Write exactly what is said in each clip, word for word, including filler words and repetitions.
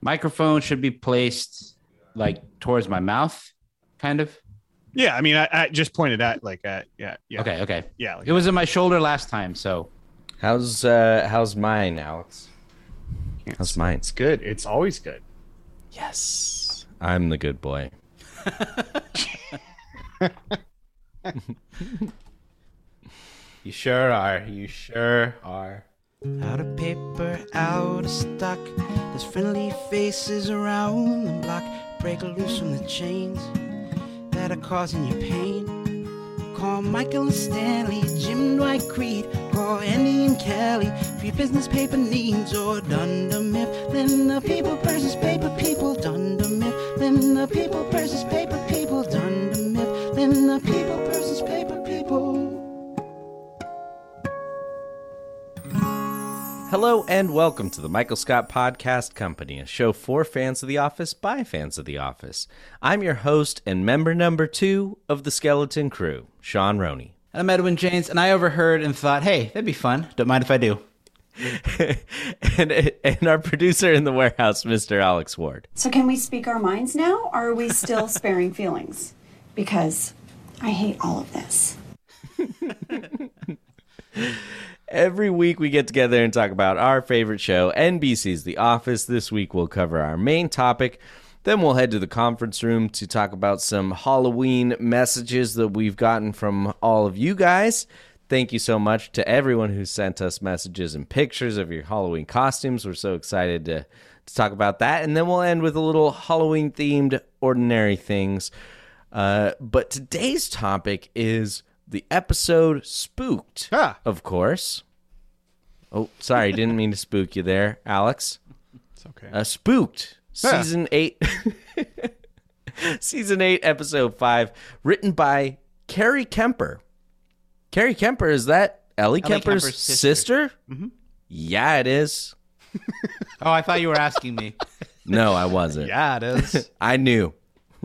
Microphone should be placed like towards my mouth, kind of. Yeah, I mean, I, I just pointed at like, uh, yeah, yeah. Okay, okay. Yeah, like it was in my shoulder last time, so. How's uh how's mine, Alex? How's mine? It's good. It's always good. Yes, I'm the good boy. You sure are. You sure are. Out of paper, out of stock. There's friendly faces around the block. Break loose from the chains that are causing you pain. Call Michael and Stanley, Jim Dwight Creed. Call Andy and Kelly for your business paper needs. Or Dunder Mifflin, the people versus paper people. Dunder Mifflin, the people versus paper people. Dunder Mifflin, the people versus paper people. Hello and welcome to the Michael Scott Podcast Company, a show for fans of The Office by fans of The Office. I'm your host and member number two of the Skeleton Crew, Sean Roney. And I'm Edwin James, and I overheard and thought, hey, that'd be fun. Don't mind if I do. and, and our producer in the warehouse, Mister Alex Ward. So can we speak our minds now, or are we still sparing feelings? Because I hate all of this. Every week we get together and talk about our favorite show, N B C's The Office. This week we'll cover our main topic. Then we'll head to the conference room to talk about some Halloween messages that we've gotten from all of you guys. Thank you so much to everyone who sent us messages and pictures of your Halloween costumes. We're so excited to, to talk about that. And then we'll end with a little Halloween-themed ordinary things. Uh, but today's topic is the episode Spooked, ah. of course. Oh, sorry, didn't mean to spook you there, Alex. It's okay. Uh, Spooked, ah. season eight, season eight, episode five, written by Carrie Kemper. Carrie Kemper, is that Ellie, Ellie Kemper's, Kemper's sister? sister. Mm-hmm. Yeah, it is. Oh, I thought you were asking me. No, I wasn't. Yeah, it is. I knew.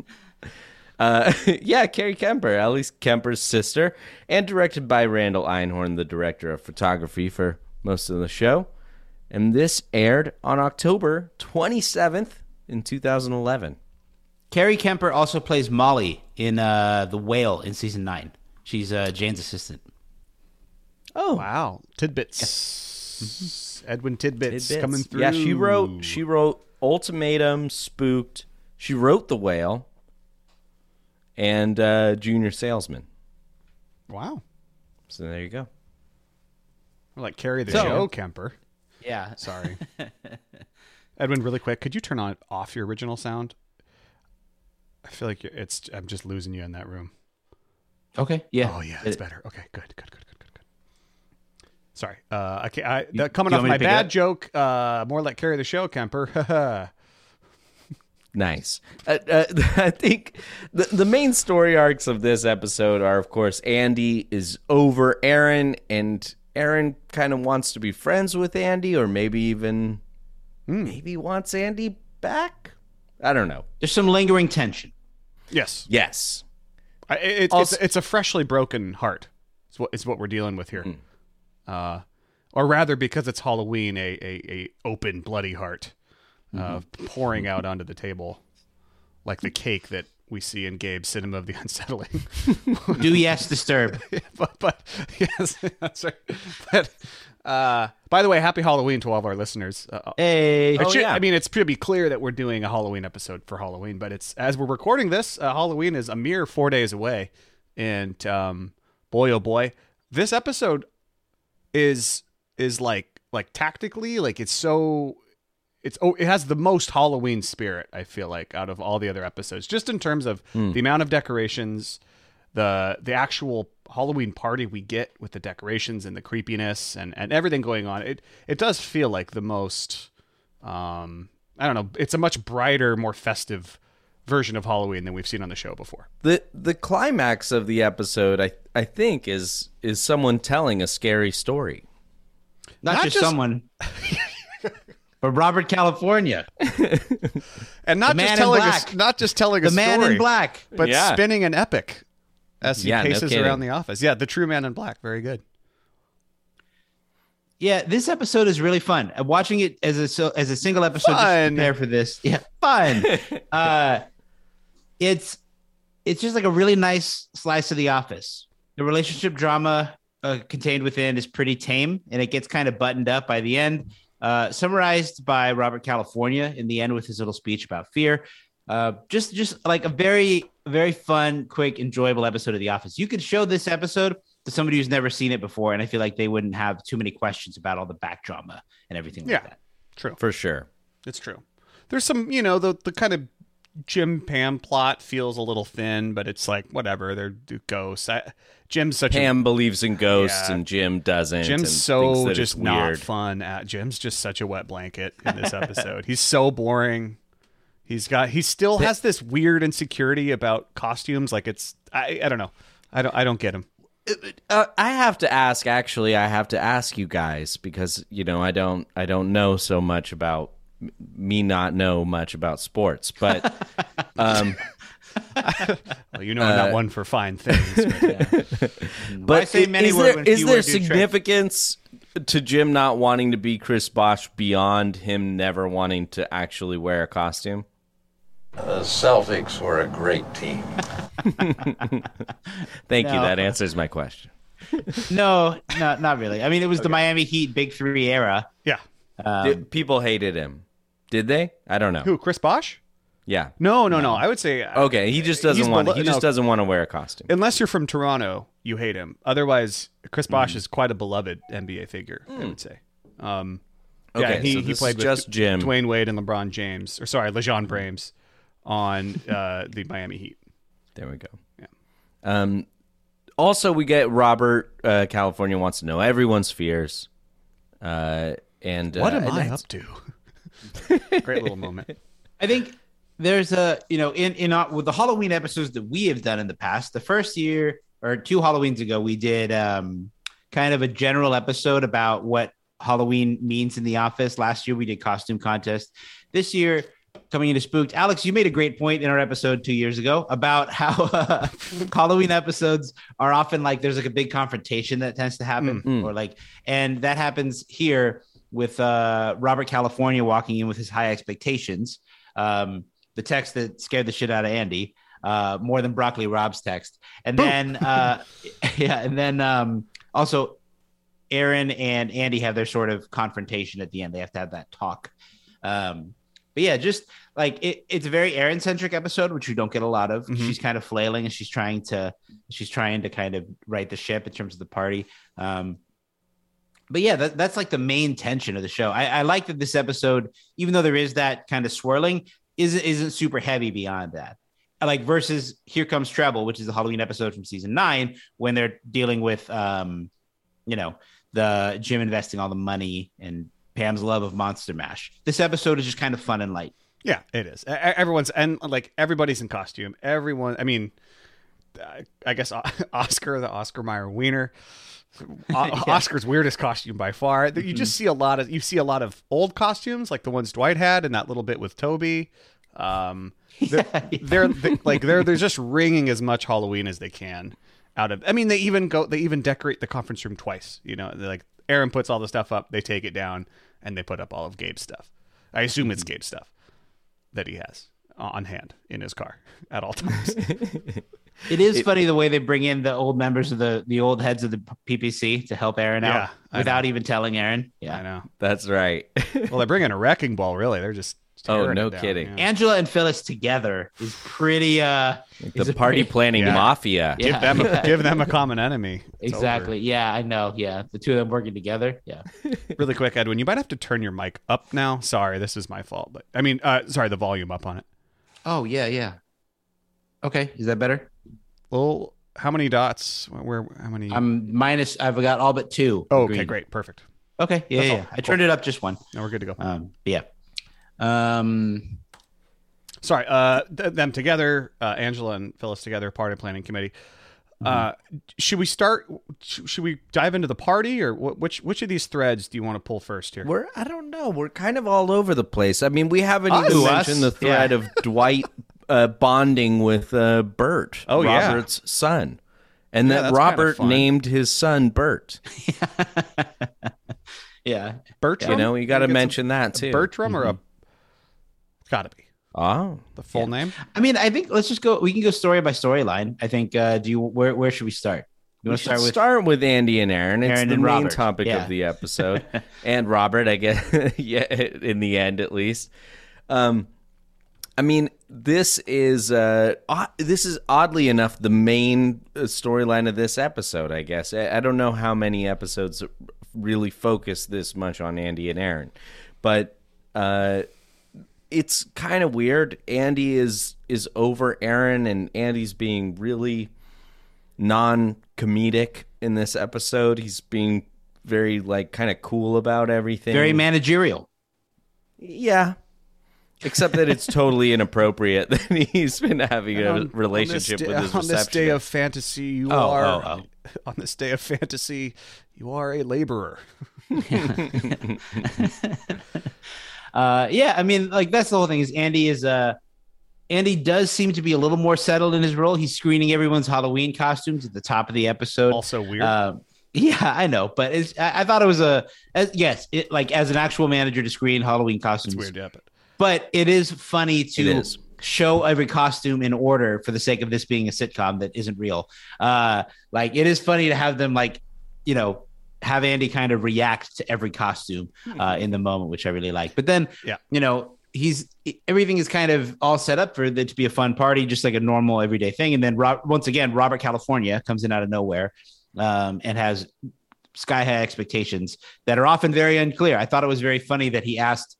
Uh, yeah, Carrie Kemper, Ellie Kemper's sister, and directed by Randall Einhorn, the director of photography for most of the show. And this aired on October twenty-seventh in two thousand eleven. Carrie Kemper also plays Molly in uh, The Whale in season nine. She's uh, Jane's assistant. Oh, Wow. Tidbits. Mm-hmm. Edwin Tidbits, Tidbits. coming through. Yeah, she wrote, she wrote Ultimatum, Spooked. She wrote The Whale. And uh, Junior Salesman. Wow. So there you go. We're like Carrie the So- Show Kemper. Yeah. Sorry. Edwin, really quick, could you turn on off your original sound? I feel like you're, it's. I'm just losing you in that room. Okay. Yeah. Oh yeah, Did it's it- better. Okay, good, good, good, good, good, good. Sorry. Uh, okay, I, the, coming you off want me my to pick it bad up? joke. Uh, more like Carrie the Show Kemper. Nice. Uh, uh, I think the, the main story arcs of this episode are, of course, Andy is over Aaron, and Aaron kind of wants to be friends with Andy, or maybe even Hmm. maybe wants Andy back. I don't know. There's some lingering tension. Yes. Yes. I, it, Also- it's it's a freshly broken heart. It's what it's what we're dealing with here. Hmm. Uh, or rather, because it's Halloween, a a, a open bloody heart, uh, Mm-hmm. pouring out onto the table, like the cake that we see in Gabe's Cinema of the Unsettling. Do yes disturb. but but yes, that's right. But uh, by the way, happy Halloween to all of our listeners. Uh, Hey. It Oh, should- yeah. I mean, it's pretty clear that we're doing a Halloween episode for Halloween, but it's as we're recording this, uh, Halloween is a mere four days away, and um, boy, oh boy, this episode is is like like tactically, like it's so it's oh, it has the most Halloween spirit, I feel like, out of all the other episodes, just in terms of the amount of decorations, the the actual Halloween party we get with the decorations and the creepiness and, and everything going on. It it does feel like the most, um, I don't know, it's a much brighter, more festive version of Halloween than we've seen on the show before. The the climax of the episode, I I think, is is someone telling a scary story. Not, Not just, just- someone, but Robert California. And not The man just in telling black. us, not just telling The a man story, in black. but Yeah. spinning an epic as he Yeah, no paces kidding. around the office. Yeah, the true man in black. Very good. Yeah, this episode is really fun. I'm watching it as a so, as a single episode just to Fun. prepare for this. Yeah, fun. uh, it's it's just like a really nice slice of The Office. The relationship drama uh, contained within is pretty tame, and it gets kind of buttoned up by the end. Uh, summarized by Robert California in the end with his little speech about fear. Uh, just just like a very very fun, quick, enjoyable episode of The Office. You could show this episode to somebody who's never seen it before, and I feel like they wouldn't have too many questions about all the back drama and everything like Yeah. that. True. For sure. It's true. There's some, you know, the the kind of Jim Pam plot feels a little thin, but it's like whatever. They're ghosts. I, Jim's such Pam believes in ghosts Yeah. and Jim doesn't. a Jim's and thinks so that just it's not weird. fun. At Jim's just such a wet blanket in this episode. He's so boring. He's got he still has this weird insecurity about costumes. Like it's I I don't know. I don't I don't get him. Uh, I have to ask. Actually, I have to ask you guys because you know I don't. I don't know so much about m- me. Not know much about sports, but um, Well, you know I'm not one for fine things. But Why but say i- many is word there when is few there word do trick? significance to Jim not wanting to be Chris Bosh beyond him never wanting to actually wear a costume? The Celtics were a great team. Thank you. No. That answers my question. No, no, not really. I mean, it was the Miami Heat Big Three era. yeah. Um, Did, people hated him. Did they? I don't know. Who, Chris Bosh? Yeah. No, no, no. I would say Okay. He just doesn't He's want. below- he just no. doesn't want to wear a costume. unless you're from Toronto, you hate him. Otherwise, Chris Mm. Bosh is quite a beloved N B A figure, I would say. Um, yeah, Okay, he, so he this played is with just Jim. Dwayne Wade and LeBron James, or sorry, LeJean Brames on uh, the Miami Heat. There we go. Yeah. Um, also, we get Robert uh, California wants to know everyone's fears. Uh, and What uh, am and I that's- up to? Great little moment. I think there's a, you know, in in uh, with the Halloween episodes that we have done in the past, the first year or two Halloweens ago, we did um, kind of a general episode about what Halloween means in The Office. Last year, we did costume contest. This year, coming into Spooked, Alex, you made a great point in our episode two years ago about how uh, Halloween episodes are often like there's like a big confrontation that tends to happen, Mm. or like, and that happens here with uh, Robert California walking in with his high expectations. Um, the text that scared the shit out of Andy, uh, more than Broccoli Rob's text. And then, uh, yeah, and then um, also Aaron and Andy have their sort of confrontation at the end. They have to have that talk. Um, but yeah, just like it, it's a very Aaron centric episode, which we don't get a lot of. Mhm. She's kind of flailing and she's trying to, she's trying to kind of right the ship in terms of the party. Um, but yeah, that, that's like the main tension of the show. I, I like that this episode, even though there is that kind of swirling, isn't isn't super heavy beyond that. Like versus Here Comes Treble, which is the Halloween episode from season nine, when they're dealing with, um, you know, the Jim investing all the money and Pam's love of Monster Mash. This episode is just kind of fun and light. Yeah, it is. E- Everyone's and like everybody's in costume. Everyone. I mean, I- I guess O- Oscar, the Oscar Mayer Wiener. O- Oscar's weirdest costume by far. You just see a lot of you see a lot of old costumes like the ones Dwight had and that little bit with Toby. Um, they're, they're they, like they're they're just wringing as much Halloween as they can out of. I mean, they even go they even decorate the conference room twice. You know, they're like Aaron puts all the stuff up, they take it down, and they put up all of Gabe's stuff. I assume it's Gabe's stuff that he has on hand in his car at all times. It is funny the way they bring in the old members of the the old heads of the P P C to help Aaron Yeah, out I without even telling Aaron. I Yeah. know. That's right. Well, they're bringing a wrecking ball. Really, they're just Oh, tearing no it down. kidding. Yeah. Angela and Phyllis together is pretty uh is the a party pretty- planning Yeah. mafia. Yeah. Give them a, give them a common enemy. It's Exactly. Yeah, I know. Yeah. The two of them working together. Yeah. over. Really quick, Edwin, you might have to turn your mic up now. Sorry, this is my fault. But I mean, uh, sorry, the volume up on it. Oh, yeah, yeah. Okay. Is that better? Well, how many dots? Where? How many? I'm minus I've got all but two. oh, okay, green. great, perfect. Okay. Yeah, That's yeah. all. I turned it up just one. Now we're good to go. Um but yeah. Um Sorry, uh, th- them together, uh, Angela and Phyllis together, party planning committee. Uh, should we start? sh- Should we dive into the party, or wh- which which of these threads do you want to pull first here? We're I don't know. We're kind of all over the place. I mean, we haven't Us? even Us? mentioned the thread Yeah. of Dwight uh, bonding with uh, Bert, Oh, yeah. Robert's son, and Yeah, that that's kinda Robert fun. named his son Bert. Yeah. Bertram. You know, you got to Get some- mention that a too. Bertram or a. It's got to be Oh, the full name. I mean, I think let's just go. We can go story by storyline. I think. Uh, do you? Where Where should we start? You we want to should start with? start with Andy and Aaron. It's Aaron the and main Robert. topic Yeah. of the episode, and Robert, I guess. Yeah, in the end, at least. Um, I mean, this is uh, odd, this is oddly enough the main uh, storyline of this episode. I guess I, I don't know how many episodes really focus this much on Andy and Aaron, but uh, it's kind of weird. Andy is is over Aaron, and Andy's being really non-comedic in this episode. He's being very like kind of cool about everything. Very managerial. Yeah. Except that it's totally inappropriate that he's been having a On- relationship on this with day, his on this day receptionist. of fantasy, you Oh, are oh, oh. on this day of fantasy, you are a laborer. Uh, yeah, I mean, like that's the whole thing. Is Andy is uh, Andy does seem to be a little more settled in his role. He's screening everyone's Halloween costumes at the top of the episode. Also weird. Um, yeah, I know, but it's, I, I thought it was a as, yes, it, like as an actual manager to screen Halloween costumes. it's weird, yeah, but But it is funny to It is. show every costume in order for the sake of this being a sitcom that isn't real. Uh, like it is funny to have them like, you know, have Andy kind of react to every costume uh, in the moment, which I really like. But then, Yeah. you know, he's everything is kind of all set up for it to be a fun party, just like a normal everyday thing. And then Rob, once again, Robert California comes in out of nowhere um, and has sky high expectations that are often very unclear. I thought it was very funny that he asked,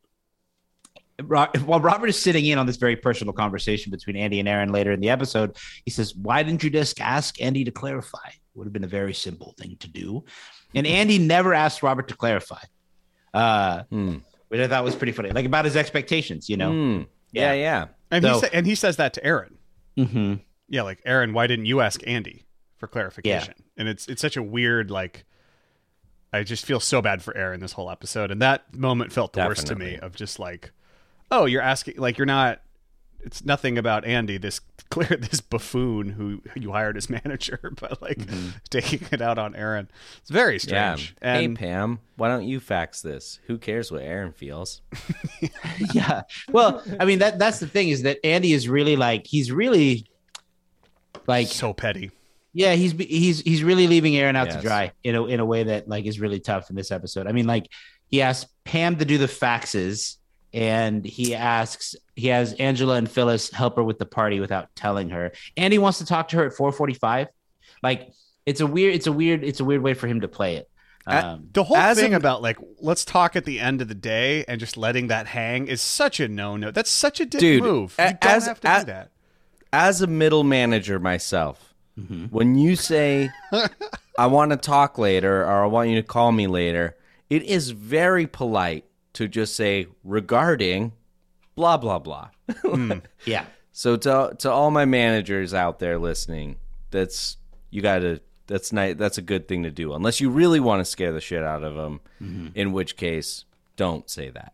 while Robert is sitting in on this very personal conversation between Andy and Aaron later in the episode, he says, "Why didn't you just ask Andy to clarify? Would have been a very simple thing to do." And Andy never asked Robert to clarify, uh, Hmm. which I thought was pretty funny, like about his expectations, you know? Hmm. Yeah, yeah. and So- he sa- and he says that to Aaron. Mm-hmm. Yeah, like Aaron, why didn't you ask Andy for clarification? And it's it's such a weird like. I just feel so bad for Aaron this whole episode, and that moment felt the worst to me. Definitely. Of just like, oh, you're asking like you're not. It's nothing about Andy, this clear this buffoon who you hired as manager, but like taking it out on Aaron. It's very Yeah. strange. Hey, And Pam, why don't you fax this? Who cares what Aaron feels? Yeah. Well, I mean, that that's the thing is that Andy is really like, he's really like, so petty. yeah, he's he's he's really leaving Aaron out to Yes. dry in a in a way that like is really tough in this episode. I mean, like he asked Pam to do the faxes, and he asks he has Angela and Phyllis help her with the party without telling her. And he wants to talk to her at four forty-five. Like it's a weird, it's a weird, it's a weird way for him to play it. Um, The whole As thing a- about like let's talk at the end of the day and just letting that hang is such a no no. That's such a dick Dude, move. You a- don't as- have to a- do that. As a middle manager myself, when you say, I want to talk later or I want you to call me later, it is very polite to just say, regarding blah, blah, blah. yeah. So to to all my managers out there listening, that's you got to that's nice. That's a good thing to do, unless you really want to scare the shit out of them. In which case, don't say that.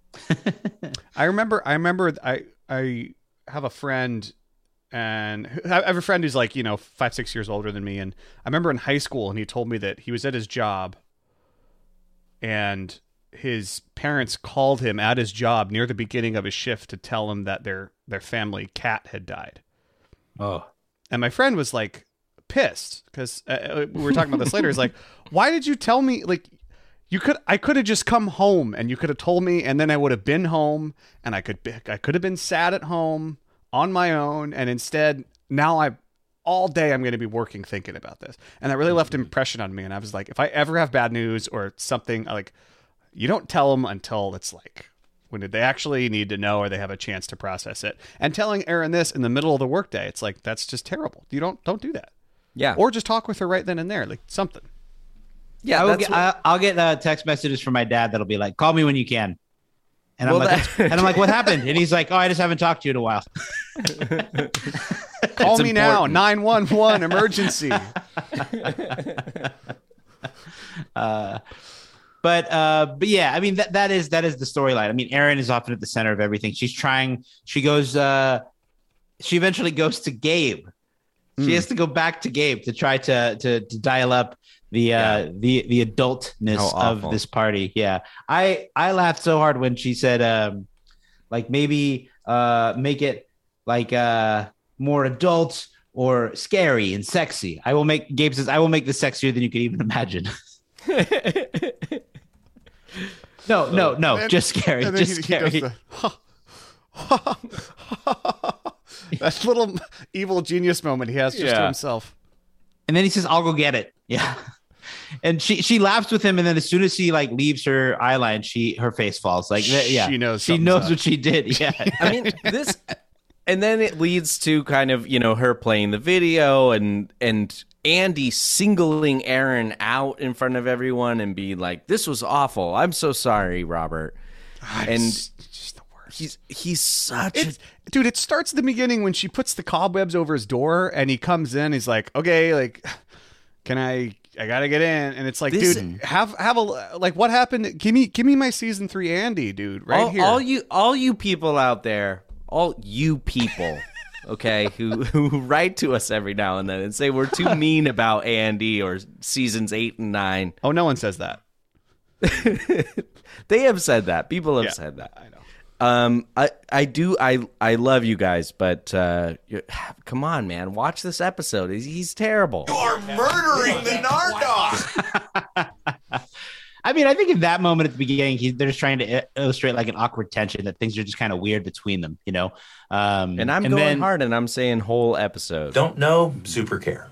I remember. I remember. I I have a friend, and I have a friend who's like you know five six years older than me, and I remember in high school, and he told me that he was at his job, and his parents called him at his job near the beginning of his shift to tell him that their their family cat had died. Oh, And my friend was like pissed because uh, we were talking about this later. He's like, why did you tell me? Like, you could, I could have just come home and you could have told me, and then I would have been home, and I could, be, I could have been sad at home on my own, and instead now I, all day I'm going to be working thinking about this, and that really left an impression on me. And I was like, if I ever have bad news or something, like, you don't tell them until it's like when they actually need to know or they have a chance to process it. And telling Aaron this in the middle of the workday, it's like that's just terrible. You don't don't do that. Yeah. Or just talk with her right then and there, like something. yeah, I will that's get, what- I, I'll get uh, text messages from my dad that'll be like, "Call me when you can," and I'm Well, like, that- and I'm like, "What happened?" And he's like, "Oh, I just haven't talked to you in a while." Call It's me now, important. nine one one emergency. But uh, but yeah, I mean that that is that is the storyline. I mean, Erin is often at the center of everything. She's trying. She goes. Uh, she eventually goes to Gabe. She has to go back to Gabe to try to to, to dial up the uh, Yeah. the the adultness How of awful. this party. Yeah, I I laughed so hard when she said, um, like maybe uh, make it like uh, more adult or scary and sexy. I will make Gabe says I will make this sexier than you could even imagine. no, no, no, then- just scary, And then just he, he scary. does the that little evil genius moment he has just to Yeah. himself. And then he says, "I'll go get it." Yeah. And she she laughs with him, and then as soon as he like leaves her eye line, she her face falls. Like yeah, She knows she something's knows up. what she did. Yeah. I mean, this, and then it leads to kind of, you know, her playing the video and and Andy singling Aaron out in front of everyone and being like, "This was awful. I'm so sorry, Robert." And It's just the worst. he's he's such a It's, dude, it starts at the beginning when she puts the cobwebs over his door and he comes in. He's like, okay, like, can I, I gotta get in. And it's like, This- dude, have, have a, like, what happened? Give me, give me my season three Andy, dude, right all, here. all you all you people out there, all you people, okay, who who write to us every now and then and say we're too mean about Andy or seasons eight and nine. oh, no one says that. They have said that. People have Yeah, said that. I know. Um, I I do I I love you guys, but uh, you- come on, man, watch this episode. He's, he's terrible. are murdering the Nardoc. I mean, I think in that moment at the beginning, he, they're just trying to i- illustrate like an awkward tension that things are just kind of weird between them, you know. Um, And I'm going then, hard, and I'm saying whole episode. Don't know, super care.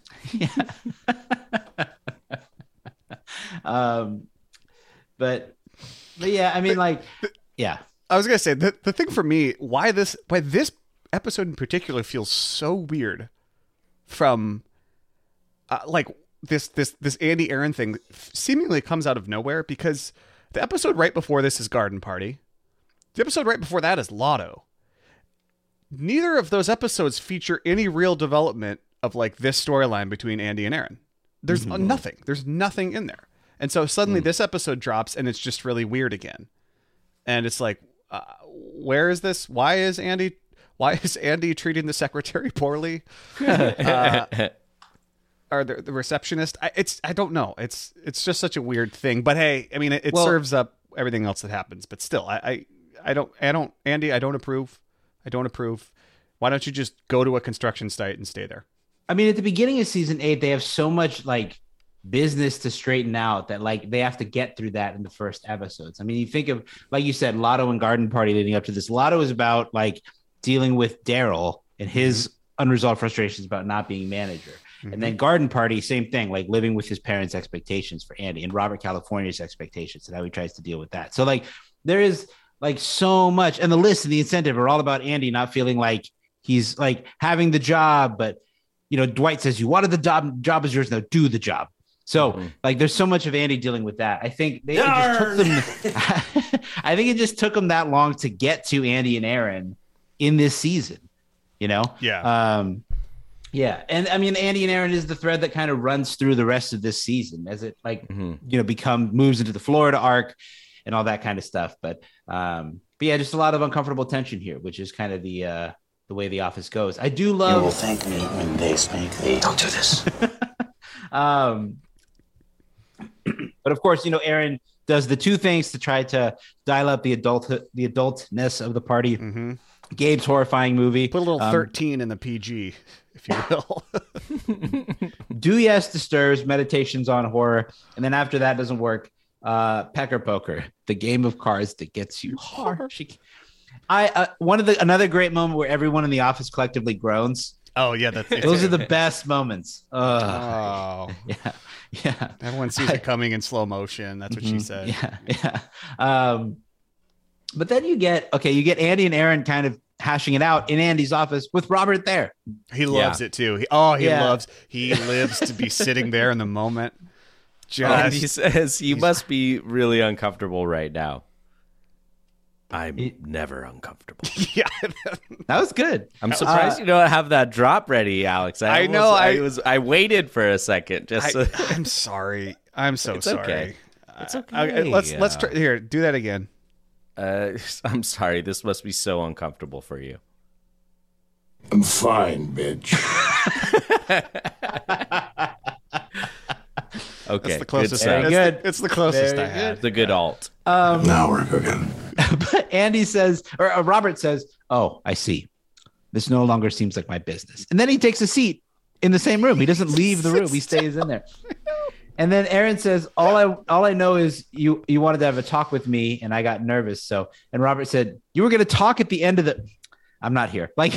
Um, but, but yeah, I mean, like, yeah, I was gonna say the the thing for me, why this why this episode in particular feels so weird from uh, like this this this Andy Aaron thing seemingly comes out of nowhere, because the episode right before this is Garden Party. The episode right before that is Lotto. Neither of those episodes feature any real development of like this storyline between Andy and Aaron. There's uh, nothing. There's nothing in there. And so suddenly this episode drops and it's just really weird again. And it's like, uh, where is this? Why is Andy? Why is Andy treating the secretary poorly? uh, or the, the receptionist? I, it's I don't know. It's it's just such a weird thing. But hey, I mean, it, it Well- serves up everything else that happens. But still, I, I I don't I don't Andy. I don't approve. I don't approve. Why don't you just go to a construction site and stay there? I mean, at the beginning of season eight, they have so much like business to straighten out that like they have to get through that in the first episodes. I mean, you think of, like you said, Lotto and Garden Party leading up to this. Lotto is about like dealing with Daryl and his unresolved frustrations about not being manager. And then Garden Party, same thing, like living with his parents' expectations for Andy and Robert California's expectations and how he tries to deal with that. So like there is like so much, and the list and the incentive are all about Andy not feeling like he's like having the job, but you know, Dwight says, you wanted the job, job is yours, now do the job. So like there's so much of Andy dealing with that. I think they it just took them I think it just took them that long to get to Andy and Aaron in this season, you know? Yeah. Um yeah. And I mean, Andy and Aaron is the thread that kind of runs through the rest of this season as it like, Mhm. you know, become moves into the Florida arc and all that kind of stuff. But um, but yeah, just a lot of uncomfortable tension here, which is kind of the uh the way The Office goes. I do You will love thank me when they spank thee. Don't do this. um but of course, you know, Aaron does the two things to try to dial up the adult the adultness of the party. Mm-hmm. Gabe's horrifying movie. Put a little Um, thirteen in the P G, if you will. Do Yes Disturbs, Meditations on Horror, and then after that doesn't work, uh, Pecker Poker, the game of cards that gets you hard. She- I uh, one of the another great moment where everyone in the office collectively groans. Oh yeah, that's Those are the best moments. Ugh. Oh, yeah, yeah, everyone sees it coming in slow motion. That's what she said. yeah, yeah. Um, but then you get okay, you get Andy and Aaron kind of hashing it out in Andy's office with Robert there. He loves it too. He, oh, he Yeah. loves. He lives to be sitting there in the moment. And he Just says, you must be really uncomfortable right now. I'm never uncomfortable. yeah. That was good. I'm surprised Uh, you don't have that drop ready, Alex. I, I know, almost- I- I was. I waited for a second just. I, so- I'm sorry. I'm so It's sorry. okay. It's Uh, okay. let's let's try here. Do that again. uh, I'm sorry. This must be so uncomfortable for you. I'm fine, bitch. Okay, That's the closest. Good I, stuff. it's, Good. The, it's the closest Very I had. The good alt. Um, Now we're cooking. but Andy says, or uh, Robert says, "Oh, I see. This no longer seems like my business." And then he takes a seat in the same room. He doesn't leave the room. He stays in there. And then Aaron says, "All I all I know is you you wanted to have a talk with me, and I got nervous." So, and Robert said, "You were going to talk at the end of the." I'm not here. Like,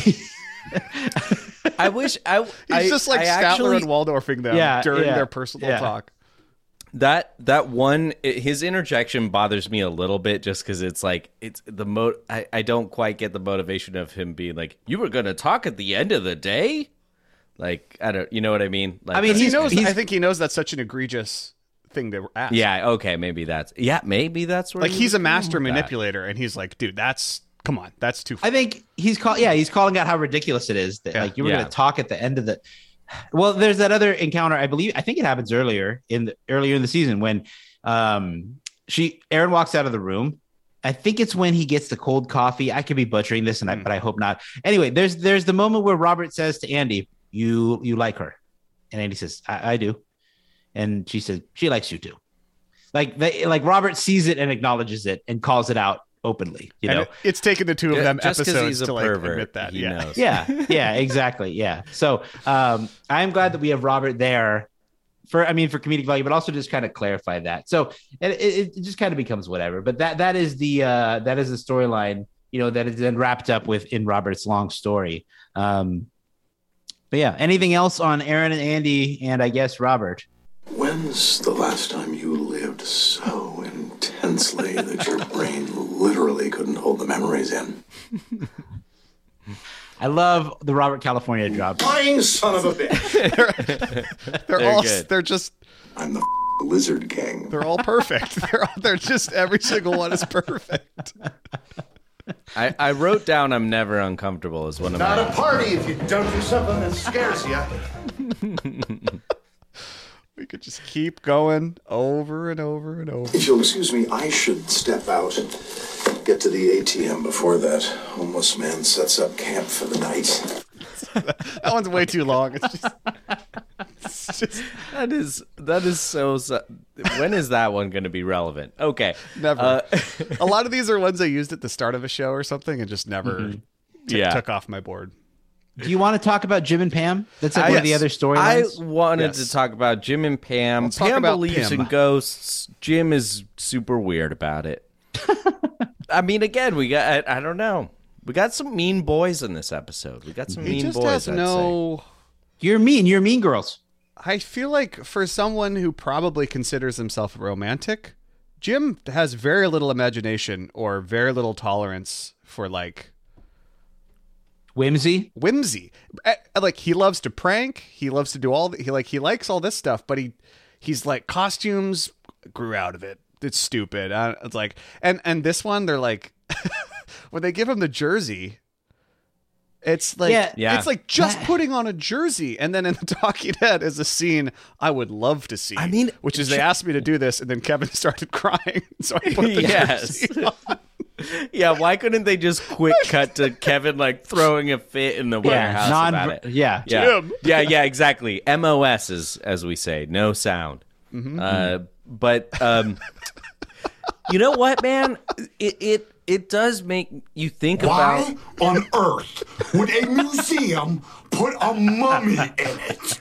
I wish I. He's I, just like I Statler actually, and Waldorfing them Yeah, during yeah, their personal yeah. talk. That that one, it- his interjection bothers me a little bit, just because it's like it's the mo. I, I don't quite get the motivation of him being like, "You were gonna talk at the end of the day," like I don't, you know what I mean? Like, I mean, He he's, knows. he's I think he knows that's such an egregious thing to ask. yeah, okay, maybe that's yeah, maybe that's where like he he's a was going master with that. manipulator, and he's like, dude, that's come on, that's too. I think he's call yeah, he's calling out how ridiculous it is that Yeah. like you were Yeah. going to talk at the end of the. Well, there's that other encounter. I believe I think it happens earlier in the earlier in the season when um she Aaron walks out of the room. I think it's when he gets the cold coffee. I could be butchering this, and I, Mm. but I hope not. Anyway, there's there's the moment where Robert says to Andy, "You you like her," and Andy says, "I, I do," and she says, "She likes you too." Like they like Robert sees it and acknowledges it and calls it out openly. You and know. it- it's taken the two of Ju- them just 'cause episodes he's a to like pervert, admit that. he Yeah, knows. yeah yeah exactly yeah so um I'm glad that we have Robert there for I mean for comedic value, but also just kind of clarify that. So it, it, it just kind of becomes whatever, but that that is the uh that is the storyline, you know, that is then wrapped up with in Robert's long story. Um but yeah, anything else on Aaron and Andy and I guess Robert? When's the last time you lived so intensely that your brain literally couldn't hold the memories in? I love the Robert California drop. Lying son of a bitch. they're, They're all good. they're just I'm the f- Lizard King. they're all perfect. they're all, they're just every single one is perfect. I, I wrote down "I'm never uncomfortable" as one of Not my. a party if you don't do something that scares you. We could just keep going over and over and over. If you'll excuse me, I should step out and get to the A T M before that homeless man sets up camp for the night. That one's way too long. It's just, it's just That is that is so. su- When is that one going to be relevant? Okay, never. Uh, A lot of these are ones I used at the start of a show or something, and just never Mm-hmm. t- Yeah. took off my board. Do you want to talk about Jim and Pam? That's like I- one of the yes. other I storylines. wanted Yes. to talk about Jim and Pam. Let's talk Pam about believes Pam. in ghosts. Jim is super weird about it. I mean, again, we got. I, I don't know. We got some mean boys in this episode. We got some He mean just boys. has I'd no. You're mean. You're mean girls. I feel like for someone who probably considers himself romantic, Jim has very little imagination or very little tolerance for like Whimsy. whimsy. Eh, Like he loves to prank. He loves to do all. The, he like he likes all this stuff, but he he's like costumes grew out of it. It's stupid. Uh, it's like and and this one they're like when they give him the jersey. It's like Yeah. Yeah. it's like just putting on a jersey, and then in the Talking Head is a scene I would love to see. I mean, which is they asked me to do this, and then Kevin started crying, so I put the Yes. jersey on. Yeah, why couldn't they just quick cut to Kevin like throwing a fit in the warehouse non. about it? Yeah. Yeah, Jim. yeah, yeah, exactly. M O S is as we say, no sound. Mm-hmm. Uh, but um, you know what, man? It it it does make you think about. Why on earth would a museum put a mummy in it?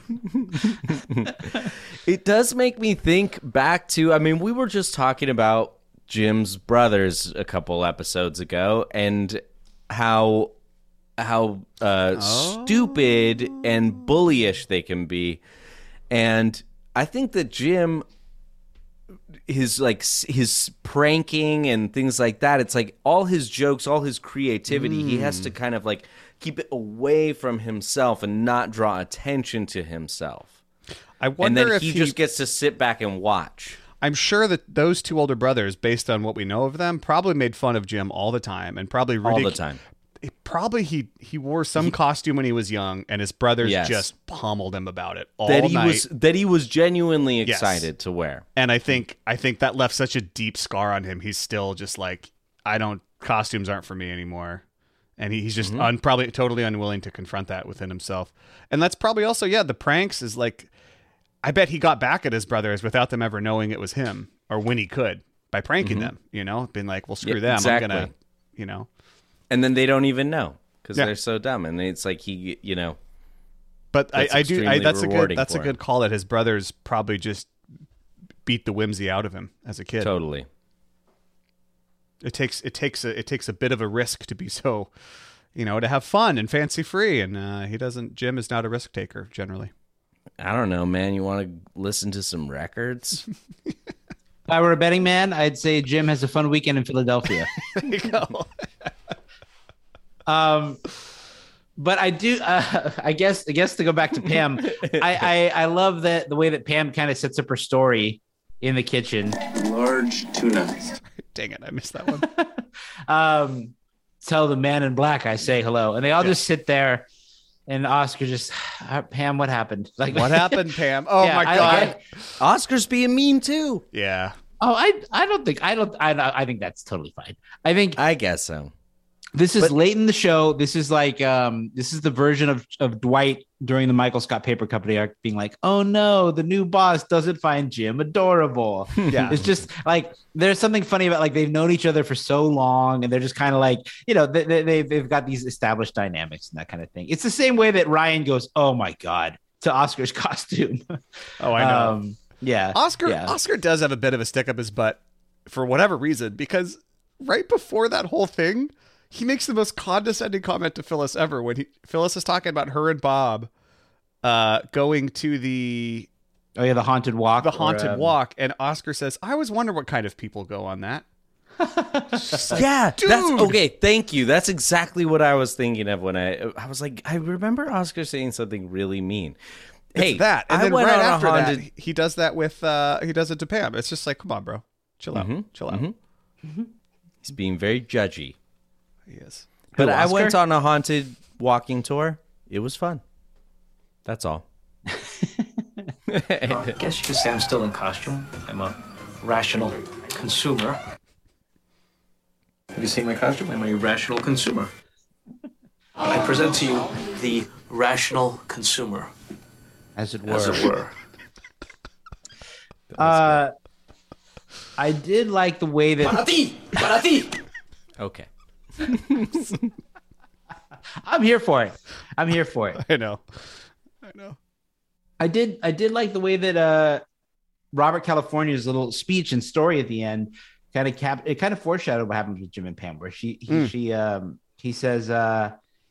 It does make me think back to. I mean, we were just talking about Jim's brothers a couple episodes ago, and how how uh, stupid and bullyish they can be, and I think that Jim, his like s- his pranking and things like that, it's like all his jokes, all his creativity, he has to kind of like keep it away from himself and not draw attention to himself. I And wonder then if he, he just gets to sit back and watch. I'm sure that those two older brothers, based on what we know of them, probably made fun of Jim all the time, and probably All the ridic- time. Probably he he wore some costume when he was young, and his brothers Yes. just pummeled him about it all That he night. was that he was genuinely Yes. excited to wear. And I think I think that left such a deep scar on him. He's still just like, I don't costumes aren't for me anymore. And he, he's just Mm-hmm. un, probably totally unwilling to confront that within himself. And that's probably also, yeah, the pranks is like, I bet he got back at his brothers without them ever knowing it was him, or when he could, by pranking Mm-hmm. them, you know, being like, well, screw Yeah, them. exactly. I'm going to, you know. And then they don't even know because Yeah. they're so dumb. And it's like he, you know. But I, That's I do. I, extremely that's a good. rewarding That's a for good him. call. That his brothers probably just beat the whimsy out of him as a kid. Totally. It takes. It takes a. It takes a bit of a risk to be so, you know, to have fun and fancy free. And uh, he doesn't. Jim is not a risk taker generally. I don't know, man. You want to listen to some records? If I were a betting man, I'd say Jim has a fun weekend in Philadelphia. There you go. Um, but I do. Uh, I guess. I guess to go back to Pam, I, I I love that the way that Pam kind of sets up her story in the kitchen. Large tuna. Dang it! I missed that one. Um, tell the man in black I say hello, and they all Yeah. just sit there, and Oscar just, "Uh, Pam, what happened? Like What happened, Pam? Oh Yeah, my I- god. I- Oscar's being mean too. yeah. Oh, I I don't think I don't I I think that's totally fine. I think I guess so. this is But- late in the show. This is like um this is the version of of Dwight during the Michael Scott Paper Company arc being like, oh no, the new boss doesn't find Jim adorable. Yeah. It's just like there's something funny about like they've known each other for so long and they're just kind of like, you know, they, they, they've, they've got these established dynamics and that kind of thing. It's the same way that Ryan goes, oh my God, to Oscar's costume. Oh, I know. Um, yeah. Oscar yeah. Oscar does have a bit of a stick up his butt for whatever reason, because right before that whole thing, he makes the most condescending comment to Phyllis ever when he Phyllis is talking about her and Bob uh, going to the Oh yeah, the haunted walk. the or, haunted um, walk, and Oscar says, "I always wonder what kind of people go on that." Yeah, Dude. that's okay. Thank you. That's exactly what I was thinking of when I I was like, I remember Oscar saying something really mean. It's hey, that, and I then went right on a after haunted. that, he does that with uh, he does it to Pam. It's just like, come on, bro, chill out, Mhm, chill out. mhm. He's being very judgy. He is. But Who, I went Oscar? on a haunted walking tour. It was fun. That's all. I guess you could say I'm still in costume. I'm a rational consumer. Have you seen my costume? I'm a rational consumer. I present to you the rational consumer, as it were. as it were. Uh, I did like the way that Parati! Parati! Okay. I'm here for it. I'm here for it. I know, I know. I did. I did like the way that uh, Robert California's little speech and story at the end kind of cap. It kind of foreshadowed what happens with Jim and Pam, where she he, Mm. she um he says uh,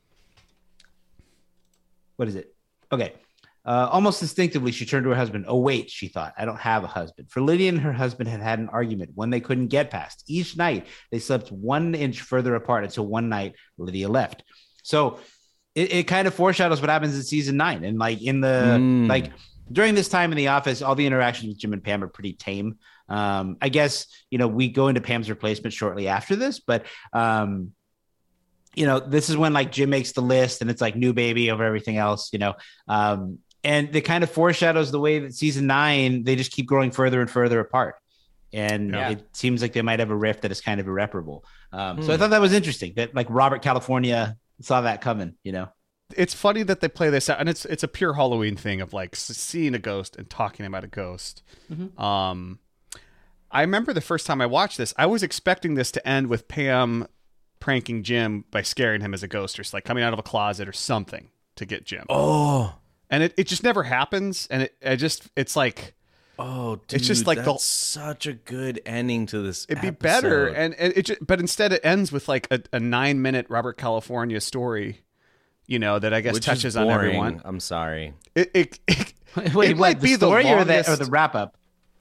what is it? Okay. Uh, almost instinctively, she turned to her husband. Oh, wait, she thought, I don't have a husband. For Lydia and her husband had had an argument, one they couldn't get past. Each night, they slept one inch further apart until one night Lydia left. So it, it kind of foreshadows what happens in season nine. And like in the, Mm. like during this time in the office, all the interactions with Jim and Pam are pretty tame. Um, I guess, you know, we go into Pam's replacement shortly after this, but, um, you know, this is when like Jim makes the list and it's like new baby over everything else, you know, um, and it kind of foreshadows the way that season nine, they just keep growing further and further apart. And Yeah. it seems like they might have a rift that is kind of irreparable. Um, So I Hmm. thought that was interesting that like Robert California saw that coming, you know? It's funny that they play this out, and it's it's a pure Halloween thing of like s- seeing a ghost and talking about a ghost. Mhm. Um, I remember the first time I watched this, I was expecting this to end with Pam pranking Jim by scaring him as a ghost, or s- like coming out of a closet or something to get Jim. Oh. And it, it just never happens, and it I just it's like Oh, dude, It's just like the- that's such a good ending to this. it'd be episode. better, and, and it just, but instead it ends with like a, a nine minute Robert California story, you know, that I guess Which touches is on boring. everyone. I'm sorry. It it, it, Wait, it what, might the be the story or the, or longest- the wrap up?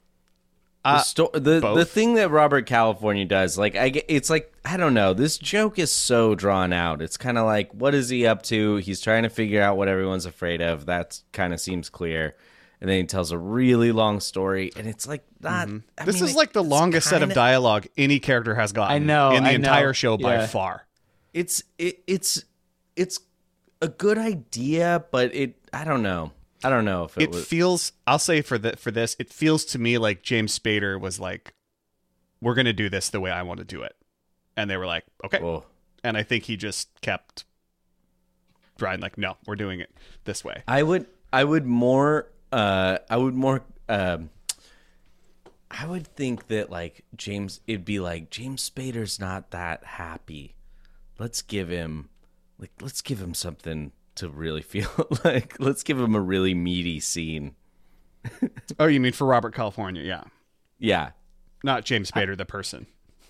Uh, the, sto- the the both. thing that Robert California does, like I get, it's like I don't know. This joke is so drawn out. It's kind of like, what is he up to? He's trying to figure out what everyone's afraid of. That kind of seems clear. And then he tells a really long story, and it's like not. I this mean, is like the it's longest set of kinda- dialogue any character has gotten. I know, in the I know. entire show by Yeah. far. It's it, it's it's a good idea, but it. I don't know. I don't know if it, It was. feels. I'll say for the for this, it feels to me like James Spader was like, "We're gonna do this the way I want to do it," and they were like, "Okay." Whoa. And I think he just kept trying, like, "No, we're doing it this way." I would I would more uh, I would more. Um, I would think that like James, it'd be like James Spader's not that happy. Let's give him, like, let's give him something to really feel like. Let's give him a really meaty scene. Oh, you mean for Robert California? Yeah, Yeah. not James Spader, the person.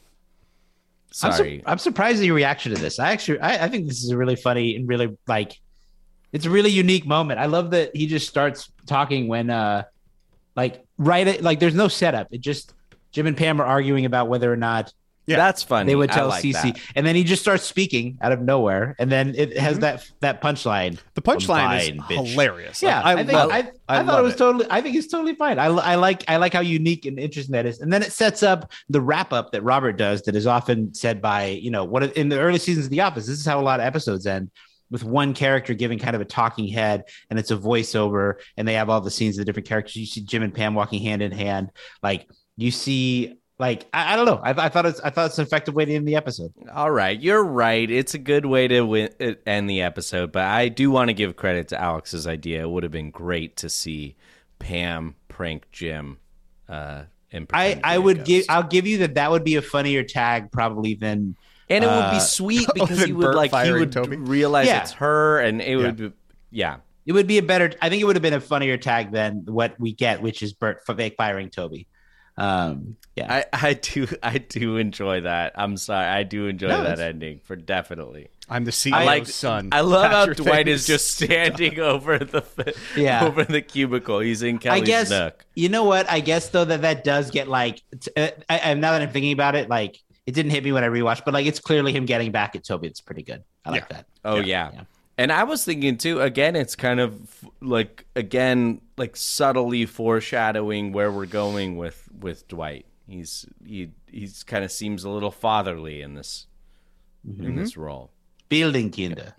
I'm, su- Sorry. I'm surprised at your reaction to this. I actually, I, I think this is a really funny and really like, it's a really unique moment. I love that he just starts talking when, uh, like, right, at, like, there's no setup. It just Jim and Pam are arguing about whether or not Yeah, that's funny. they would I tell like Cece, that. and then he just starts speaking out of nowhere, and then it has Mhm. that that punchline. The punchline is Fine, bitch. hilarious. Yeah, Like, I, I, think love I, it. I, I thought it love was it. totally. I think it's totally fine. I, I like I like how unique and interesting that is, and then it sets up the wrap up that Robert does. That is often said by you know what in the early seasons of The Office. This is how a lot of episodes end, with one character giving kind of a talking head, and it's a voiceover, and they have all the scenes of the different characters. You see Jim and Pam walking hand in hand, like you see. Like I, I don't know. I, I thought it's I thought it's an effective way to end the episode. All right, you're right. It's a good way to win, uh, end the episode, but I do want to give credit to Alex's idea. It would have been great to see Pam prank Jim. Uh, and I, pretend to I be a would ghost. give I'll give you that that would be a funnier tag probably than and it would uh, be sweet because than he would Bert like he firing would Toby? realize Yeah. it's her, and it would be, yeah. it would be a better. I think it would have been a funnier tag than what we get, which is Bert fake firing Toby. Um, yeah, I, I do I do enjoy that. I'm sorry, I do enjoy No, that it's- ending for definitely. I'm the C E I O's like son. I love how Patrick Dwight Davis. is just standing over the Yeah. over the cubicle. He's in I Kelly's guess nook. you know what. I guess though that that does get like. T- uh, I, I, now that I'm thinking about it, like it didn't hit me when I rewatched, but like it's clearly him getting back at Toby. It's pretty good. I like that. Oh yeah. Yeah. And I was thinking too, again, it's kind of like again, like subtly foreshadowing where we're going with, with Dwight. He's he he's kind of seems a little fatherly in this Mm-hmm. in this role. Building Kinder.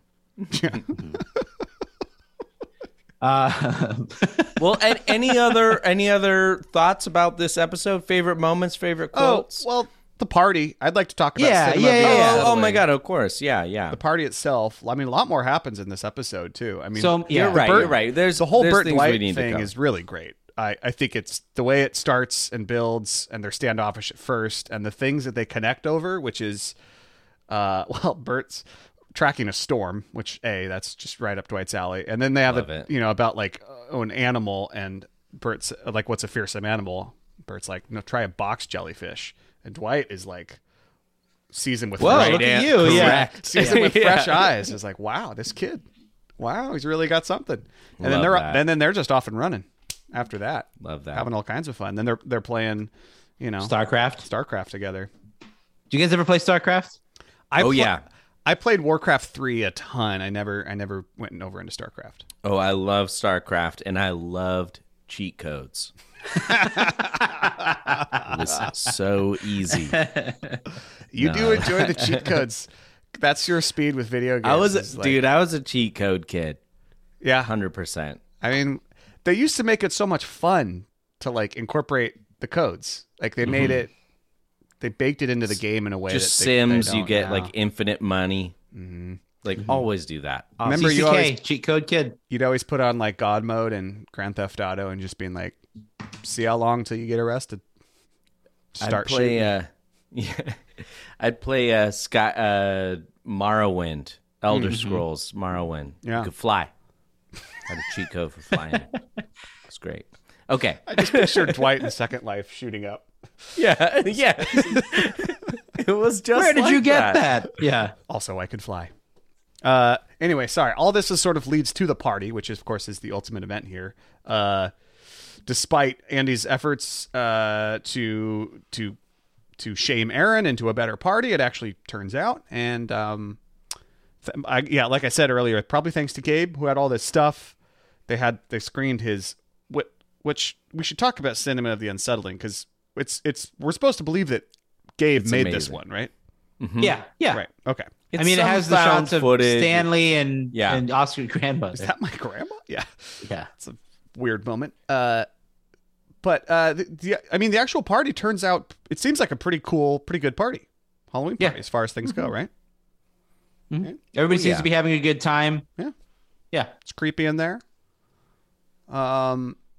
uh, Well, and any other any other thoughts about this episode? Favorite moments, favorite Oh, quotes? well, the party. I'd like to talk about Yeah, cinema yeah, being yeah, yeah. oh, oh settling. my god, of course. Yeah, yeah. The party itself. I mean, a lot more happens in this episode too. I mean, So, yeah. You're right, Bert- you're right. There's the whole there's Bert things Dwight we need to thing cover. is really great. I, I think it's the way it starts and builds, and they're standoffish at first, and the things that they connect over, which is, uh, well, Bert's tracking a storm, which a that's just right up Dwight's alley, and then they have Love a it. you know about like oh, an animal, and Bert's like, what's a fearsome animal? Bert's like, no, try a box jellyfish, and Dwight is like, sees him with Whoa, fresh, look at Aunt- you! Yeah, correct. sees him with Yeah. fresh eyes. Is like, wow, this kid, wow, he's really got something. And then Love they're that. and then they're just off and running after that, Love that. having all kinds of fun. Then they're they're playing, you know, StarCraft. StarCraft together. Do you guys ever play StarCraft? I Oh, pla- yeah. I played Warcraft three a ton. I never I never went over into StarCraft. Oh, I love StarCraft, and I loved cheat codes. It was so easy. You do No. enjoy the cheat codes. That's your speed with video games. I was, is a, like- dude. I was a cheat code kid, Yeah, hundred percent. I mean, they used to make it so much fun to like incorporate the codes. Like they made it, they baked it into the game in a way. Just that they, Sims, they you don't get now. like infinite money. Like always do that. Remember, C C K, you always cheat code kid. you'd always put on like God mode and Grand Theft Auto and just being like, see how long till you get arrested. Start I'd play. shooting. Uh, yeah, I'd play uh, Sky uh, Morrowind, Elder Scrolls Morrowind. Yeah. You could fly. Had a cheat code for flying. It's great. Okay. I just pictured Dwight in Second Life shooting up. Yeah, yeah. It was just. Where did like you get that? that? Yeah. Also, I could fly. Uh, anyway, sorry. All this is sort of leads to the party, which is, of course is the ultimate event here. Uh, despite Andy's efforts uh, to to to shame Aaron into a better party, it actually turns out. And um, th- I, yeah, like I said earlier, probably thanks to Gabe, who had all this stuff. They had they screened his wh- which we should talk about Cinema of the Unsettling, because it's it's we're supposed to believe that Gabe It's made this amazing. one, right? Yeah. Yeah. Right. Okay. It's I mean, it some has the found shots of footage. Stanley and Yeah. and Oscar grandmother. Is that my grandma? Yeah. Yeah. It's a weird moment. Uh, but uh, the, the I mean, the actual party turns out it seems like a pretty cool, pretty good party, Halloween party Yeah. as far as things go, right? Everybody seems yeah. to be having a good time. Yeah. Yeah. It's creepy in there. Um,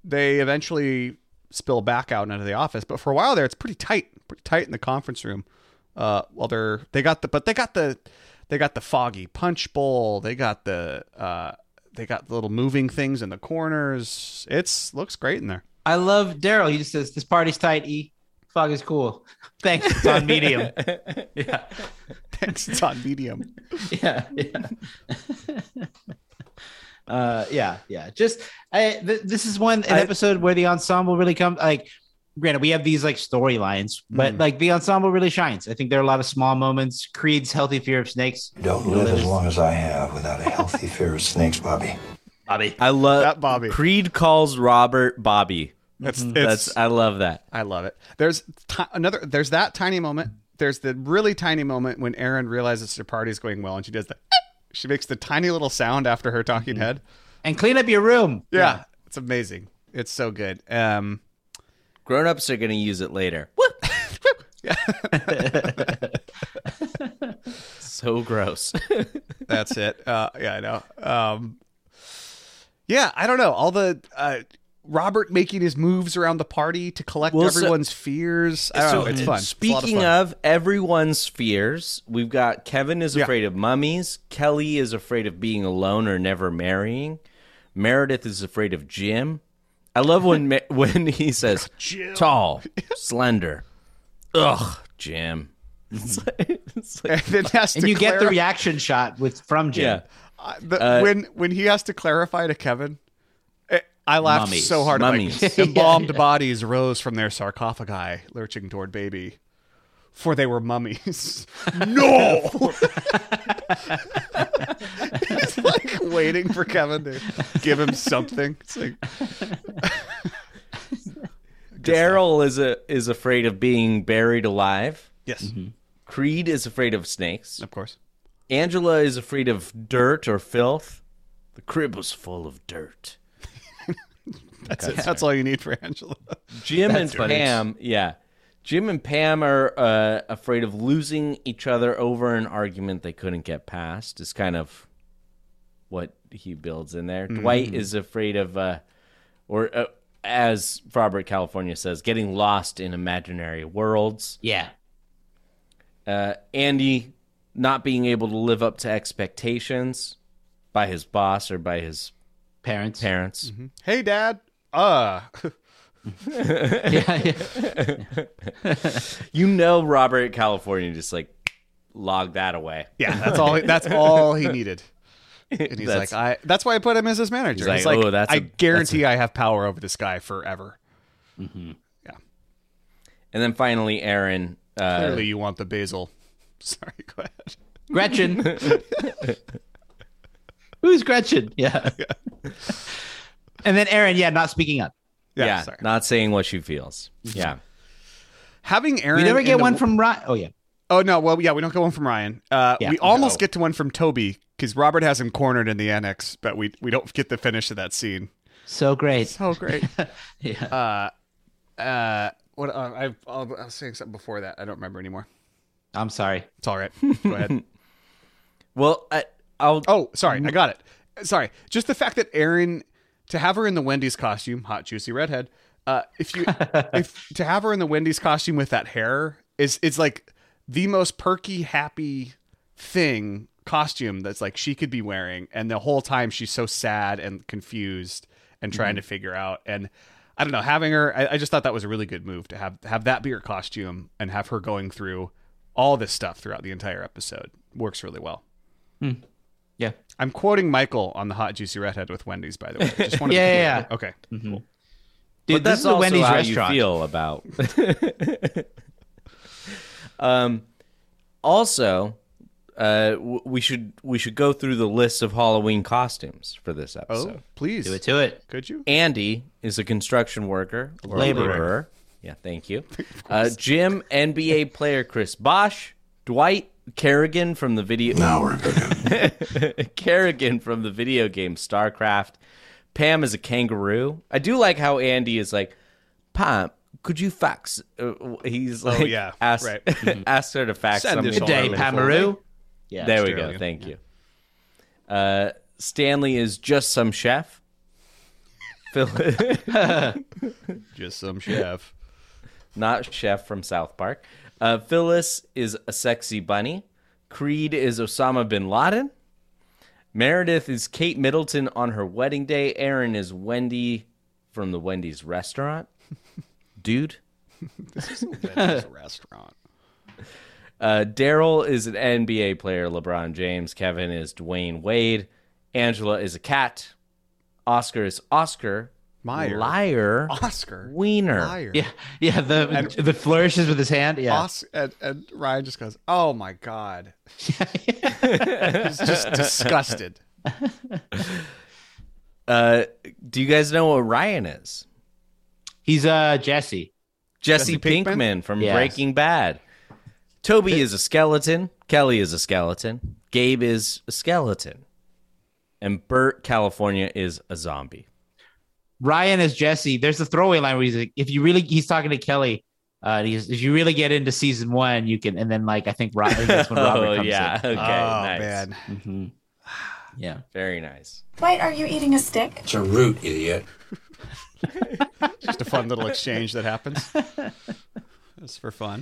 they eventually spill back out into the office, but for a while there, it's pretty tight, pretty tight in the conference room. Uh, well, they're they got the, but they got the, they got the foggy punch bowl. They got the, uh, they got the little moving things in the corners. It's looks great in there. I love Daryl. He just says, "This party's tight. E fog is cool. Thanks. It's on medium." Yeah. Thanks. It's on medium. Yeah. Yeah. uh, yeah. Yeah. Just I, th- this is one an I- episode where the ensemble really comes. Like, granted, we have these like storylines, but Mm. like the ensemble really shines. I think there are a lot of small moments. Creed's healthy fear of snakes. Don't live as long as I have without a healthy fear of snakes, Bobby. Bobby. I love That Bobby. Creed calls Robert Bobby. That's, That's it's, I love that. I love it. There's ti- another. There's that tiny moment. There's the really tiny moment when Erin realizes her party's going well, and she does the. She makes the tiny little sound after her talking head. And clean up your room. Yeah, Yeah. it's amazing. It's so good. Um, Grown-ups are going to use it later. So gross. that's it. Uh, yeah, I know. Um, yeah, I don't know. All the uh, Robert making his moves around the party to collect Well, so- everyone's fears. I don't So, know. It's fun. It's a lot of Speaking fun. of everyone's fears, we've got Kevin is Yeah. afraid of mummies. Kelly is afraid of being alone or never marrying. Meredith is afraid of Jim. I love when Ma- when he says tall, slender. Ugh, Jim. It's like- it's like- and, then has And to you get the clarify- reaction shot with from Jim. yeah. Uh, the, Uh, when when he has to clarify to Kevin, eh, I laughed Mummies. so hard. I'm Mummies. Like, embalmed bodies rose from their sarcophagi, lurching toward baby, for they were mummies. No, it's like waiting for Kevin to give him something. It's like Daryl is a is afraid of being buried alive. yes, Creed is afraid of snakes. of course. Angela is afraid of dirt or filth. The crib was full of dirt. That's it. That's all you need for Angela. Jim That's and funny. Pam, yeah. Jim and Pam are uh, afraid of losing each other over an argument they couldn't get past. Is kind of what he builds in there. Dwight is afraid of, uh, or uh, as Robert California says, getting lost in imaginary worlds. Yeah. Uh, Andy not being able to live up to expectations by his boss or by his Parents. parents. Hey, Dad. Uh Yeah, yeah. You know, Robert California just like logged that away. yeah, that's all. That's all he needed. And he's That's- like, I. That's why I put him as his manager. He's He's like, like, "Oh, that's I a- guarantee I have power over this guy forever. Yeah. And then finally, Aaron. Uh, Clearly, you want the basil. Sorry, go ahead. Gretchen. Who's Gretchen? Yeah. And then Aaron, yeah, not speaking up. Yeah, yeah, sorry. not saying what she feels. Yeah. Having Aaron. We never in get the- one from Ryan. Oh, yeah. Oh no, well, yeah, we don't get one from Ryan. Uh, Yeah, we almost no. get to one from Toby because Robert has him cornered in the annex, but we we don't get the finish of that scene. So great. So great. Yeah. uh, uh, what uh, I, I was saying something before that. I don't remember anymore. I'm sorry. It's all right. Go ahead. Well, I, I'll. Oh, sorry, I got it. Sorry, just the fact that Aaron, to have her in the Wendy's costume, hot juicy redhead. Uh, if you if to have her in the Wendy's costume with that hair is it's like the most perky, happy thing costume that's like she could be wearing, and the whole time she's so sad and confused and trying to figure out. And I don't know, having her, I, I just thought that was a really good move to have have that be her costume and have her going through all this stuff throughout the entire episode. Works really well. Yeah. I'm quoting Michael on the hot juicy redhead with Wendy's, by the way. Just wanted to Yeah, be yeah, clear. Okay. Dude, but that's this is a also Wendy's how restaurant. you feel about. um, also, uh, w- we should we should go through the list of Halloween costumes for this episode. Oh, please. Do it to it. Could you? Andy is a construction worker or Laborer. laborer. Yeah, thank you. Uh, Jim, N B A player Chris Bosh. Dwight, Kerrigan from the video. Now we're cooking. Kerrigan from the video game StarCraft. Pam is a kangaroo. I do like how Andy is like, Pam, could you fax? Uh, he's like, Oh, yeah, ask, right. ask her to fax Send something. this Good day, Sorry. Pamaroo. Yeah. There we go. Australia. Thank you. Uh, Stanley is just some chef. Phil- Just some chef. Not Chef from South Park. Uh, Phyllis is a sexy bunny. Creed is Osama bin Laden. Meredith is Kate Middleton on her wedding day. Aaron is Wendy from the Wendy's restaurant. Dude. This is Wendy's restaurant. Uh, Daryl is an N B A player, LeBron James. Kevin is Dwayne Wade. Angela is a cat. Oscar is Oscar. Meyer. Liar. Oscar. Wiener. Liar. Yeah, yeah. The And- the flourishes with his hand. Yeah, Os- and, and Ryan just goes, "Oh my god!" He's just disgusted. Uh, do you guys know what Ryan is? he's uh Jesse. Jesse, Jesse Pinkman, Pinkman? from Yes. Breaking Bad. Toby is a skeleton. Kelly is a skeleton. Gabe is a skeleton. And Bert, California, is a zombie. Ryan as Jesse. There's a throwaway line where he's like, if you really, he's talking to Kelly. Uh, he's, if you really get into season one, you can, and then like I think, Ro- I think that's when Robert Oh, comes yeah. in. Okay, oh nice. man. Mm-hmm. Yeah. Very nice. Dwight, are you eating a stick? It's a root, idiot. Just a fun little exchange that happens. It's for fun.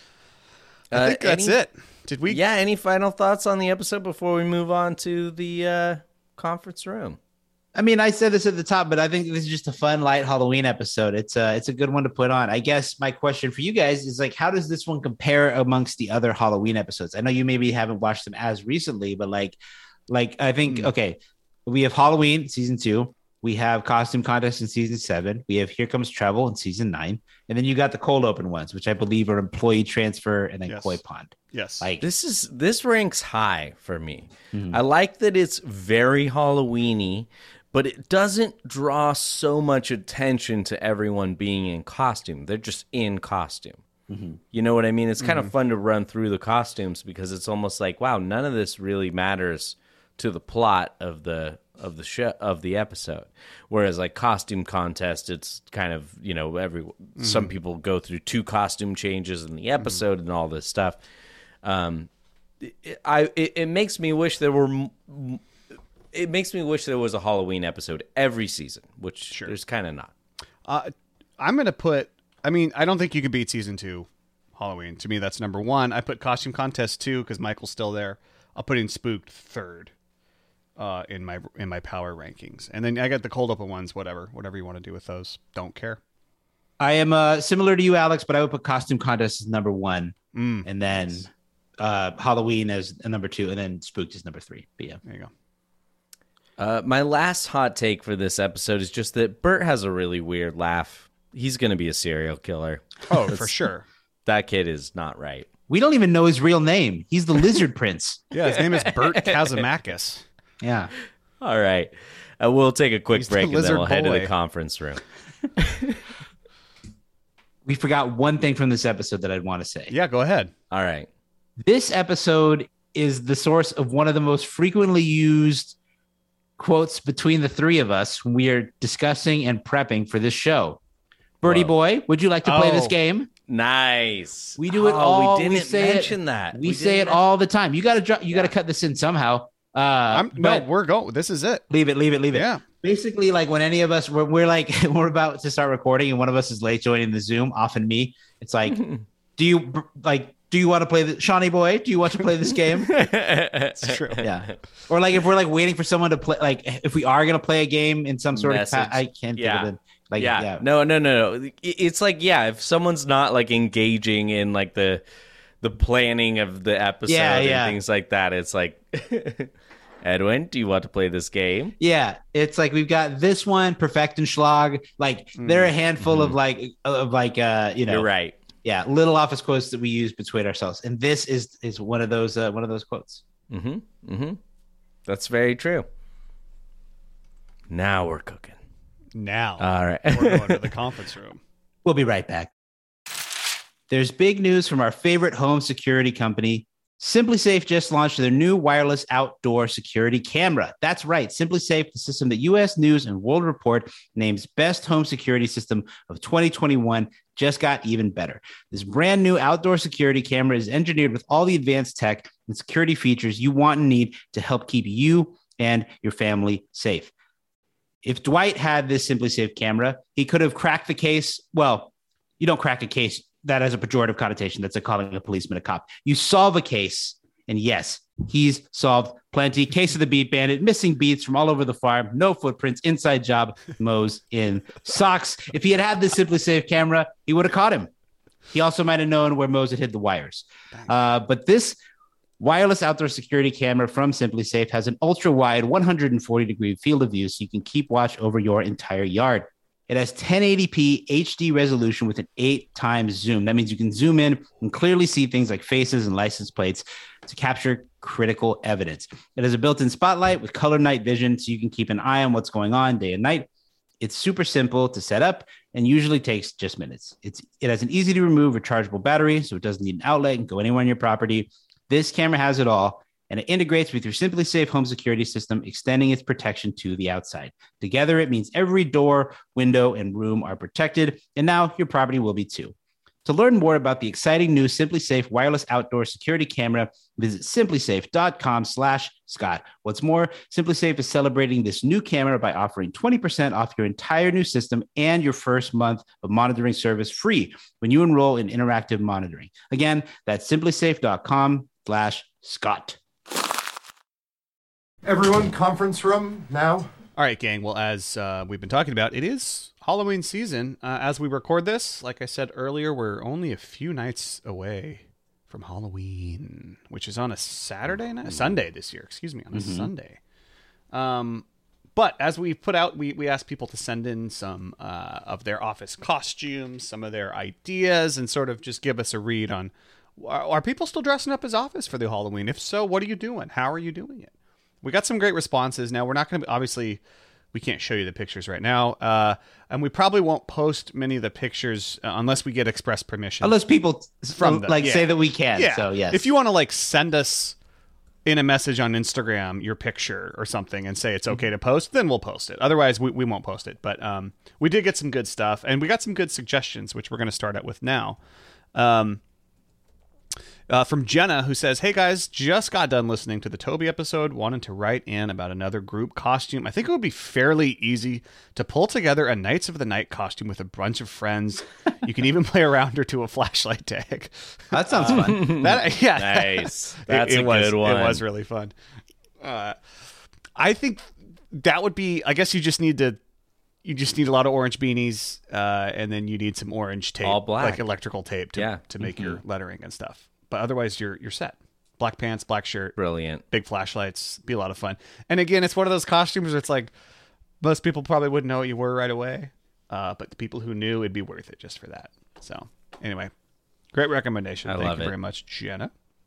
I Uh, think that's any- it. Did we? Yeah, any final thoughts on the episode before we move on to the uh, conference room? I mean, I said this at the top, but I think this is just a fun, light Halloween episode. It's a, it's a good one to put on. I guess my question for you guys is like, how does this one compare amongst the other Halloween episodes? I know you maybe haven't watched them as recently, but like, like I think, Hmm. okay, we have Halloween season two. We have costume contest in season seven. We have Here Comes Trouble in season nine. And then you got the cold open ones, which I believe are employee transfer and then Yes. Koi Pond. Yes. Like, This is this ranks high for me. Mhm. I like that it's very Halloween-y, but it doesn't draw so much attention to everyone being in costume. They're just in costume. Mhm. You know what I mean? It's kind of fun to run through the costumes because it's almost like, wow, none of this really matters to the plot of the of the show of the episode. Whereas like costume contest, it's kind of, you know, every some people go through two costume changes in the episode and all this stuff. Um, it, I it, it makes me wish there were. m- It makes me wish there was a Halloween episode every season, which there's kind of not. Uh, I'm gonna put. I mean, I don't think you could beat season two Halloween. To me, that's number one. I put costume contest two because Michael's still there. I'll put in Spooked third uh, in my in my power rankings, and then I got the cold open ones. Whatever, whatever you want to do with those. Don't care. I am uh, similar to you, Alex, but I would put costume contest as number one, Mm. and then uh, Halloween as a number two, and then Spooked is number three. But yeah, there you go. Uh, my last hot take for this episode is just that Bert has a really weird laugh. He's going to be a serial killer. Oh, That's- for sure. That kid is not right. we don't even know his real name. He's the Lizard Prince. Yeah, his name is Bert Kazamakis. Yeah. All right. Uh, we'll take a quick He's the break and then lizard we'll head to boy. the conference room. We forgot one thing from this episode that I'd want to say. Yeah, go ahead. All right. This episode is the source of one of the most frequently used quotes between the three of us when we are discussing and prepping for this show. Birdie Whoa. boy, would you like to play this Oh. game? Nice. We do it oh, all. We didn't say mention it, that. We, say it didn't all the time. You got to drop. You got to cut this in somehow. Uh, I'm, no, but we're going. This is it. leave it. Leave it. Leave it. Yeah. Basically, like when any of us we're, we're like we're about to start recording and one of us is late joining the Zoom, often me. It's like, do you like? Do you want to play the Shawnee boy? Do you want to play this game? It's true. Yeah. Or like if we're like waiting for someone to play, like if we are gonna play a game in some sort Message. of, pa- I can't Yeah. think of it. Like yeah. yeah, No, no, no, no. It- It's like, yeah, if someone's not like engaging in like the the planning of the episode Yeah, and yeah. things like that, it's like, Edwin, do you want to play this game? yeah. It's like we've got this one, Perfect and Schlag. Like there are a handful of like of like uh you know You're right. yeah little office quotes that we use between ourselves, and this is is one of those uh, one of those quotes. Mm-hmm. Mm-hmm. That's very true. Now we're cooking. Now All right. we're going to the conference room. We'll be right back. There's big news from our favorite home security company. SimpliSafe just launched their new wireless outdoor security camera. That's right, SimpliSafe, the system that U S News and World Report names best home security system of twenty twenty-one, just got even better. This brand new outdoor security camera is engineered with all the advanced tech and security features you want and need to help keep you and your family safe. if Dwight had this Simply Safe camera, he could have cracked the case. Well, you don't crack a case. That has a pejorative connotation. That's like calling a policeman a cop. You solve a case. And yes, he's solved plenty. Case of the Beat Bandit, missing beats from all over the farm. No footprints. Inside job. Moe's in socks. If he had had this Simply Safe camera, he would have caught him. He also might have known where Mose had hid the wires. Uh, but this wireless outdoor security camera from Simply Safe has an ultra-wide one hundred forty degree field of view, so you can keep watch over your entire yard. It has ten eighty p H D resolution with an eight times zoom. That means you can zoom in and clearly see things like faces and license plates to capture critical evidence. It has a built-in spotlight with color night vision, so you can keep an eye on what's going on day and night. It's super simple to set up and usually takes just minutes. It's It has an easy to remove rechargeable battery, so it doesn't need an outlet and go anywhere on your property. This camera has it all, and it integrates with your Simply Safe home security system, extending its protection to the outside. Together, it means every door, window, and room are protected, and now your property will be too. To learn more about the exciting new Simply Safe wireless outdoor security camera, visit simplysafe.com slash Scott. What's more, Simply Safe is celebrating this new camera by offering twenty percent off your entire new system and your first month of monitoring service free when you enroll in interactive monitoring. Again, that's simplysafe.com slash Scott. Everyone, conference room now. All right, gang. Well, as uh, we've been talking about, it is Halloween season. Uh, as we record this, like I said earlier, we're only a few nights away from Halloween, which is on a Saturday night, Sunday this year. Excuse me, on a mm-hmm. Sunday. Um, but as we put out, we we asked people to send in some uh, of their office costumes, some of their ideas, and sort of just give us a read on: are, are people still dressing up as Office for the Halloween? If so, what are you doing? How are you doing it? We got some great responses. Now, we're not going to, obviously, we can't show you the pictures right now. Uh, and we probably won't post many of the pictures uh, unless we get express permission. Unless people from them. like yeah. say that we can. Yeah. So, yes. If you want to like send us in a message on Instagram your picture or something and say it's okay to post, then we'll post it. Otherwise, we, we won't post it. But um, we did get some good stuff. And we got some good suggestions, which we're going to start out with now. Um Uh, from Jenna, who says, "Hey guys, just got done listening to the Toby episode, wanted to write in about another group costume. I think it would be fairly easy to pull together a Knights of the Night costume with a bunch of friends. You can even play around or do a flashlight tag." That sounds uh, fun. That yeah, nice. That's it, it a was, good one. It was really fun. Uh, I think that would be. I guess you just need to. You just need a lot of orange beanies, uh, and then you need some orange tape, all black, like electrical tape, to yeah. to make mm-hmm. your lettering and stuff. But otherwise, you're you're set. Black pants, black shirt, brilliant. Big flashlights, be a lot of fun. And again, it's one of those costumes where it's like most people probably wouldn't know what you were right away, uh, but the people who knew, it'd be worth it just for that. So anyway, great recommendation. I Thank love you it. very much, Jenna.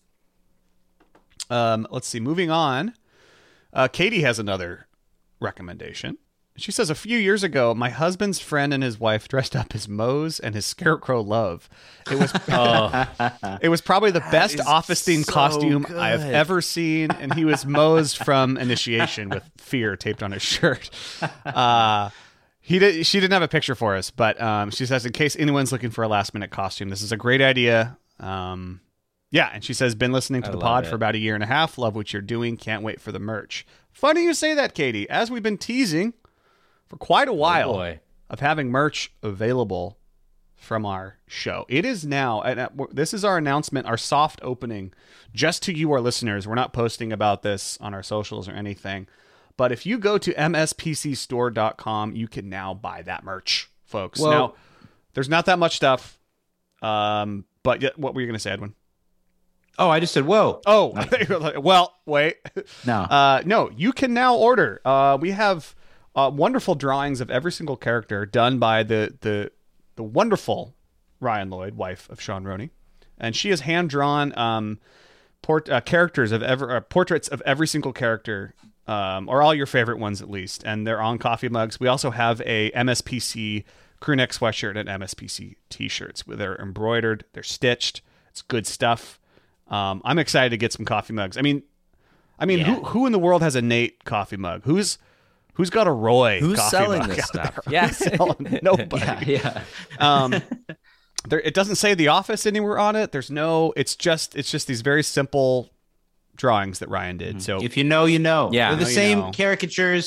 Um, let's see. Moving on, uh, Katie has another recommendation. She says, "A few years ago, my husband's friend and his wife dressed up as Mose and his Scarecrow Love. It was oh. It was probably the best office-themed so costume good. I have ever seen, and he was Mose from Initiation with fear taped on his shirt." Uh, he did. She didn't have a picture for us, but um, she says, "In case anyone's looking for a last-minute costume, this is a great idea." Um, yeah, and she says, "Been listening to I the pod it. for about a year and a half. Love what you're doing. Can't wait for the merch." Funny you say that, Katie. As we've been teasing for quite a while oh of having merch available from our show. It is now, and this is our announcement, our soft opening, just to you, our listeners. We're not posting about this on our socials or anything, but if you go to m s p c store dot com, you can now buy that merch, folks. Well, now, there's not that much stuff, um, but yet, what were you going to say, Edwin? Oh, I just said, whoa. Oh, well, wait. No. Uh, no, you can now order. Uh, we have... Uh, wonderful drawings of every single character done by the the the wonderful Ryan Lloyd, wife of Sean Roney, and she has hand drawn um, port uh, characters of ever uh, portraits of every single character, um, or all your favorite ones at least, and they're on coffee mugs. We also have a M S P C crewneck sweatshirt and M S P C t-shirts. They're embroidered, they're stitched. It's good stuff. Um, I'm excited to get some coffee mugs. I mean, I mean, yeah. who who in the world has a Nate coffee mug? Who's Who's got a Roy? Who's coffee selling mug this out stuff? there? Yes, nobody. Yeah. yeah. Um, there, it doesn't say The Office anywhere on it. There's no. It's just. It's just these very simple drawings that Ryan did. So if you know, you know. Yeah, They're the you same know. caricatures.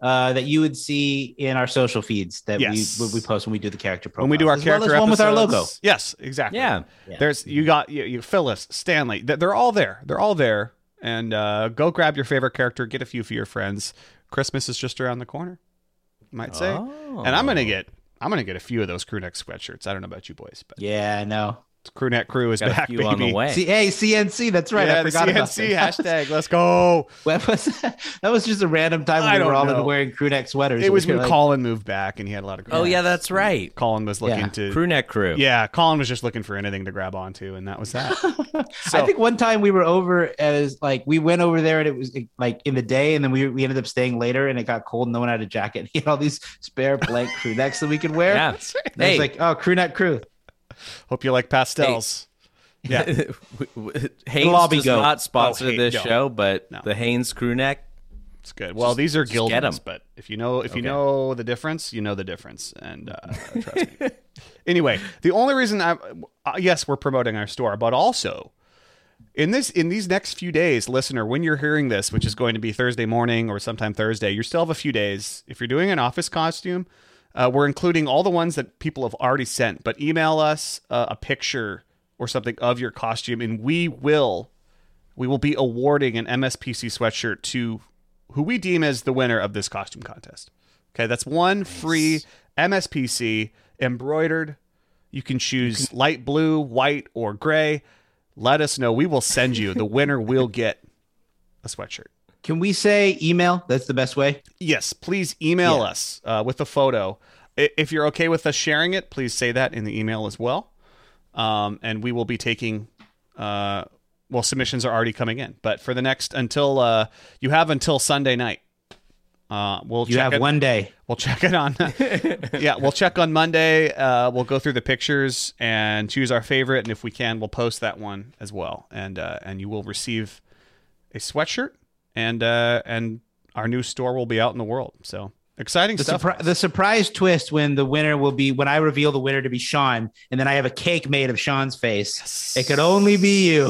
uh, that you would see in our social feeds that Yes. we we post when we do the character profiles. When we do our as character well as one with our episodes. logo. Yes, exactly. Yeah. Yeah. There's you got you, you Phyllis, Stanley. Th- They're all there. They're all there. And uh, go grab your favorite character. Get a few for your friends. Christmas is just around the corner. You might say. Oh. And I'm gonna get I'm gonna get a few of those crew neck sweatshirts. I don't know about you boys, but Yeah, I know. crew neck crew is Got a back, few baby. on the way. See, hey, C N C, that's right. Yeah, I the forgot C N about C that. hashtag. Let's go. What was that? That was just a random time I when we were don't all know. in wearing crew neck sweaters. It was We were when like, Colin moved back, and he had a lot of. Crew Oh, yeah, necks. that's right. Colin was looking Yeah. to Crew neck crew. Yeah, Colin was just looking for anything to grab onto, and that was that. So, I think one time we were over as like we went over there and it was like in the day, and then we we ended up staying later, and it got cold, and no one had a jacket. He had all these spare blank crew necks that we could wear. Yeah. And I Hey. was like, oh, crew neck crew. hope you like pastels. Yeah, Haynes lobby does go. not sponsor Oh, hey, this no. show, but No. the Haynes crew neck. it's good. Well, these are just get 'em. Gildan's, but if you know if you Okay. know the difference, you know the difference, and uh, trust me. Anyway, the only reason I uh, yes, we're promoting our store, but also in this in these next few days, listener, when you're hearing this, which is going to be Thursday morning or sometime Thursday, you still have a few days. If you're doing an office costume, uh, we're including all the ones that people have already sent, but email us uh, a picture or something of your costume, and we will we will be awarding an M S P C sweatshirt to who we deem as the winner of this costume contest. Okay, that's one free M S P C embroidered. You can choose light blue, white, or gray. Let us know. We will send you. The winner will get a sweatshirt. Can we say email? That's the best way. Yes, please email Yeah. us uh, with a photo. I- If you're okay with us sharing it, please say that in the email as well. Um, and we will be taking, uh, well, submissions are already coming in. But for the next, until uh, you have until Sunday night. Uh, we'll You check have it. one day. We'll check it on. yeah, we'll check on Monday. Uh, we'll go through the pictures and choose our favorite, and if we can, we'll post that one as well. And uh, and you will receive a sweatshirt, and uh, and our new store will be out in the world. So exciting The, stuff. surpri- the surprise twist when the winner will be when I reveal the winner to be Sean, and then I have a cake made of Sean's face. Yes. It could only be you.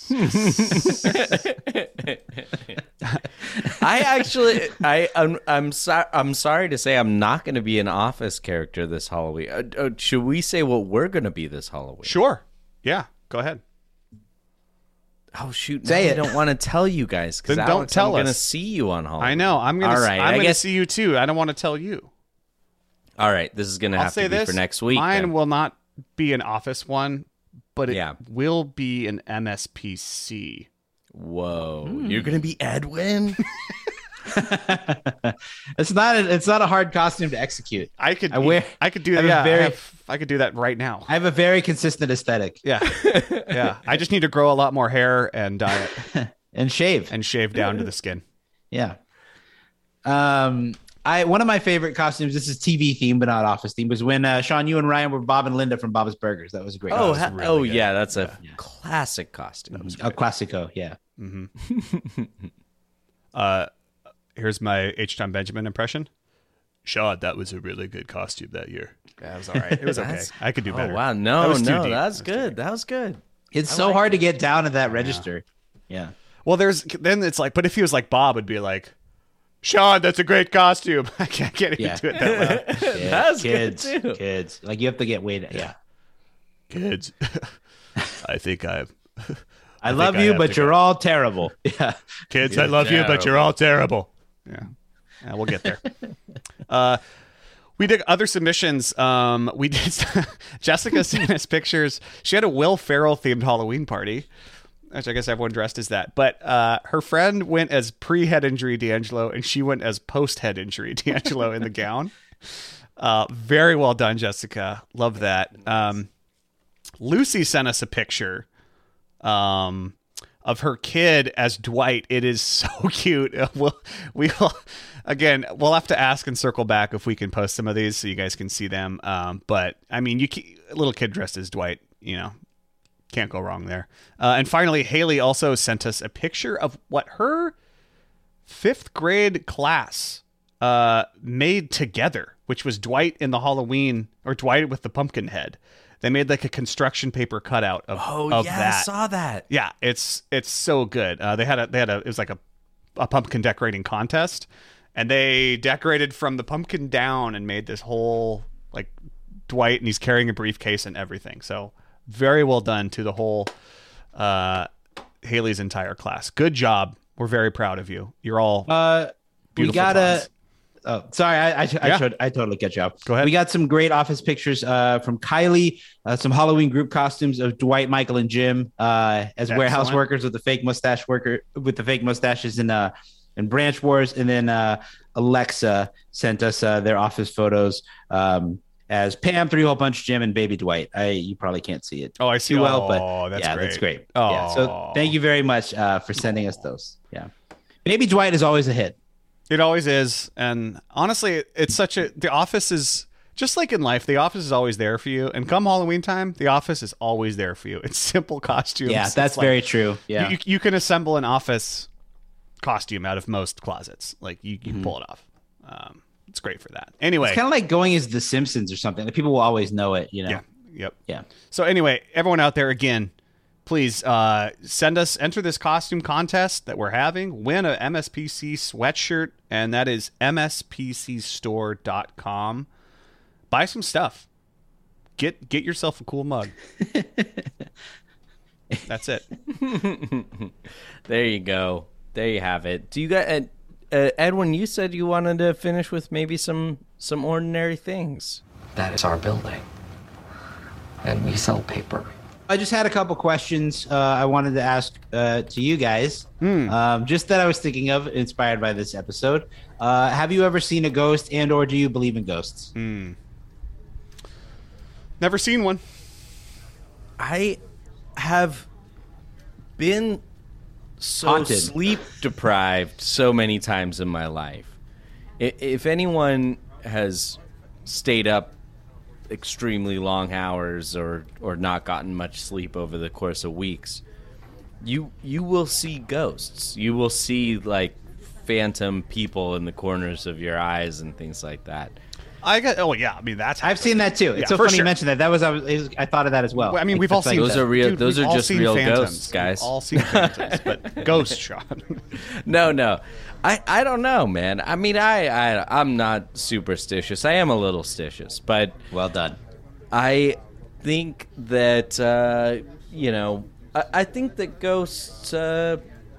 I actually, I, I'm, I'm sorry. I'm sorry to say, I'm not going to be an office character this Halloween. Uh, uh, should we say what we're going to be this Halloween? Sure. Yeah. Go ahead. Oh shoot! Say now it. I don't want to tell you guys because Then don't tell I'm going to us. see you on Halloween. I know. I'm gonna. All right. I'm I gonna guess. see you too. I don't want to tell you. All right. This is going to I'll have say to be this for next week. Mine then. will not be an office one, but it Yeah. will be an M S P C. Whoa! Hmm. You're going to be Edwin. It's not. A, it's not a hard costume to execute. I could. I wear- I could do I that. have a Yeah. I, very- have- I could do that right now. I have a very consistent aesthetic. Yeah. Yeah. I just need to grow a lot more hair and dye it And shave. and shave down to the skin. Yeah. Um, I one of my favorite costumes. This is T V themed, but not office themed. Was when uh, Sean, you and Ryan were Bob and Linda from Bob's Burgers. That was a great. Oh, costume. ha- really oh good. yeah, that's a classic costume. a classico. Yeah. Uh, here's my H. John Benjamin impression. Sean, that was a really good costume that year. That was all right. It was okay. That's- I could do Oh better. wow! That No, was too no, deep. that's That was too good. That was good. It's so hard to get down to that register. Yeah. Well, there's then it's like, but if he was like Bob, it'd be like, Sean, that's a great costume. I can't, I can't even Yeah. do it that loud. Yeah, That's good, kids, too. kids. Like you have to get weight. Yeah. Kids, I think I've. I, I think love I you, have but to you're go. all terrible. Yeah. Kids, You're I love you, but you're all terrible. Yeah. Yeah, we'll get there. uh, we did other submissions. Um, we did. Jessica sent us pictures. She had a Will Ferrell themed Halloween party, which I guess everyone dressed as that. But uh, her friend went as pre-head injury D'Angelo, and she went as post-head injury D'Angelo in the gown. Uh, very well done, Jessica. Love that. Um, Lucy sent us a picture um, of her kid as Dwight. It is so cute. We'll, we will, again, we'll have to ask and circle back if we can post some of these so you guys can see them. Um, but I mean, you can, little kid dressed as Dwight, you know, can't go wrong there. Uh, and finally, Haley also sent us a picture of what her fifth grade class uh, made together, which was Dwight in the Halloween, or Dwight with the pumpkin head. They made like a construction paper cutout of, Oh of yeah, that. I saw that. Yeah, it's it's so good. Uh, they had a they had a it was like a, a pumpkin decorating contest, And they decorated from the pumpkin down and made this whole, like, Dwight, and he's carrying a briefcase and everything. So very well done to the whole uh, Haley's entire class. Good job. We're very proud of you. You're all uh, we beautiful gotta. clowns. Oh, sorry, I I, I, Yeah. showed, I totally catch you up. Go ahead. We got some great office pictures uh, from Kylie, uh, some Halloween group costumes of Dwight, Michael, and Jim uh, as warehouse Excellent. workers with the fake mustache worker with the fake mustaches in uh in Branch Wars, and then uh, Alexa sent us uh, their office photos um, as Pam, Three Hole Punch, Jim, and Baby Dwight. I you probably can't see it. Oh, I see. too well, Oh, but that's yeah, great. that's great. Oh. Yeah, so thank you very much uh, for sending us those. Yeah, Baby Dwight is always a hit. It always is. And honestly, it's such a, the office is just like in life, the office is always there for you. And come Halloween time, the office is always there for you. It's simple costumes. Yeah, It's that's like- very true. Yeah. You, you can assemble an office costume out of most closets. Like you, you Mhm. pull it off. Um, it's great for that. Anyway. It's kind of like going as The Simpsons or something. Like, people will always know it, you know? Yeah. Yep. Yeah. So anyway, everyone out there, again, please uh, send us, enter this costume contest that we're having, win a M S P C sweatshirt, and that is M S P C store dot com. Buy some stuff. Get get yourself a cool mug. That's it. There you go. There you have it. Do you got uh, uh, Edwin? You said you wanted to finish with maybe some some ordinary things. That is our building. And we sell paper. I just had a couple questions uh, I wanted to ask uh, to you guys. Um, just that I was thinking of, inspired by this episode. Uh, have you ever seen a ghost, and or do you believe in ghosts? Mm. Never seen one. I have been so Haunted. sleep deprived so many times in my life. I- If anyone has stayed up extremely long hours or or not gotten much sleep over the course of weeks, you you will see ghosts. You will see like phantom people in the corners of your eyes and things like that. I got. Oh yeah. I mean that's. I've seen that too. It's Yeah, so for funny sure. you mentioned that. That was I, was, it was I thought of that as well. Well, I mean, Like, we've all it's like seen Those that. are real. Dude, those we've are all just seen real phantoms. ghosts, guys. We've all seen phantoms, but ghost Sean. No, no. I, I don't know, man. I mean, I, I, I'm not superstitious. I am a little stitious, but... Well done. I think that, uh, you know, I, I think that ghosts... Uh,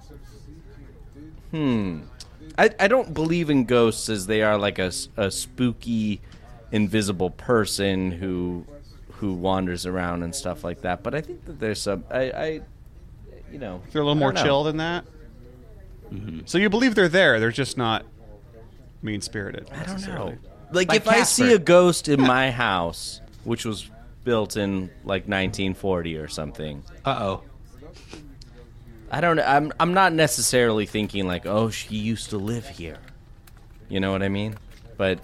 hmm. I, I don't believe in ghosts as they are like a, s- a spooky, invisible person who who wanders around and stuff like that. But I think that there's some... I, I you know... They're a little I more don't know. chill than that. So you believe they're there? They're just not mean spirited. I don't necessarily. know. Like, Like if I Casper. see a ghost in my house, which was built in like nineteen forty or something, Uh-oh. I don't. I'm. I'm not necessarily thinking like, oh, she used to live here. You know what I mean? But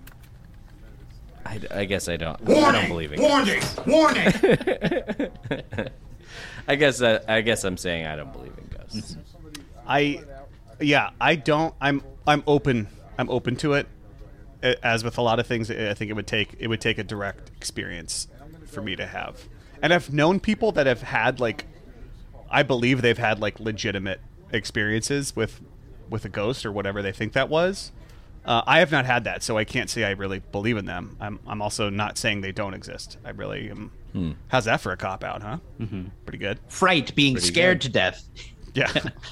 I, I guess I don't. I don't Warning! believe in Warning! Warning! ghosts. I guess. Uh, I guess I'm saying I don't believe in ghosts. I, yeah, I don't. I'm. I'm open. I'm open to it. A- As with a lot of things, I think it would take it would take a direct experience for me to have. And I've known people that have had like, I believe they've had like legitimate experiences with, with a ghost or whatever they think that was. Uh, I have not had that, so I can't say I really believe in them. I'm. I'm also not saying they don't exist. I really am. Hmm. How's that for a cop out, huh? Mm-hmm. Pretty good. Fright, being Pretty scared good. to death. Yeah.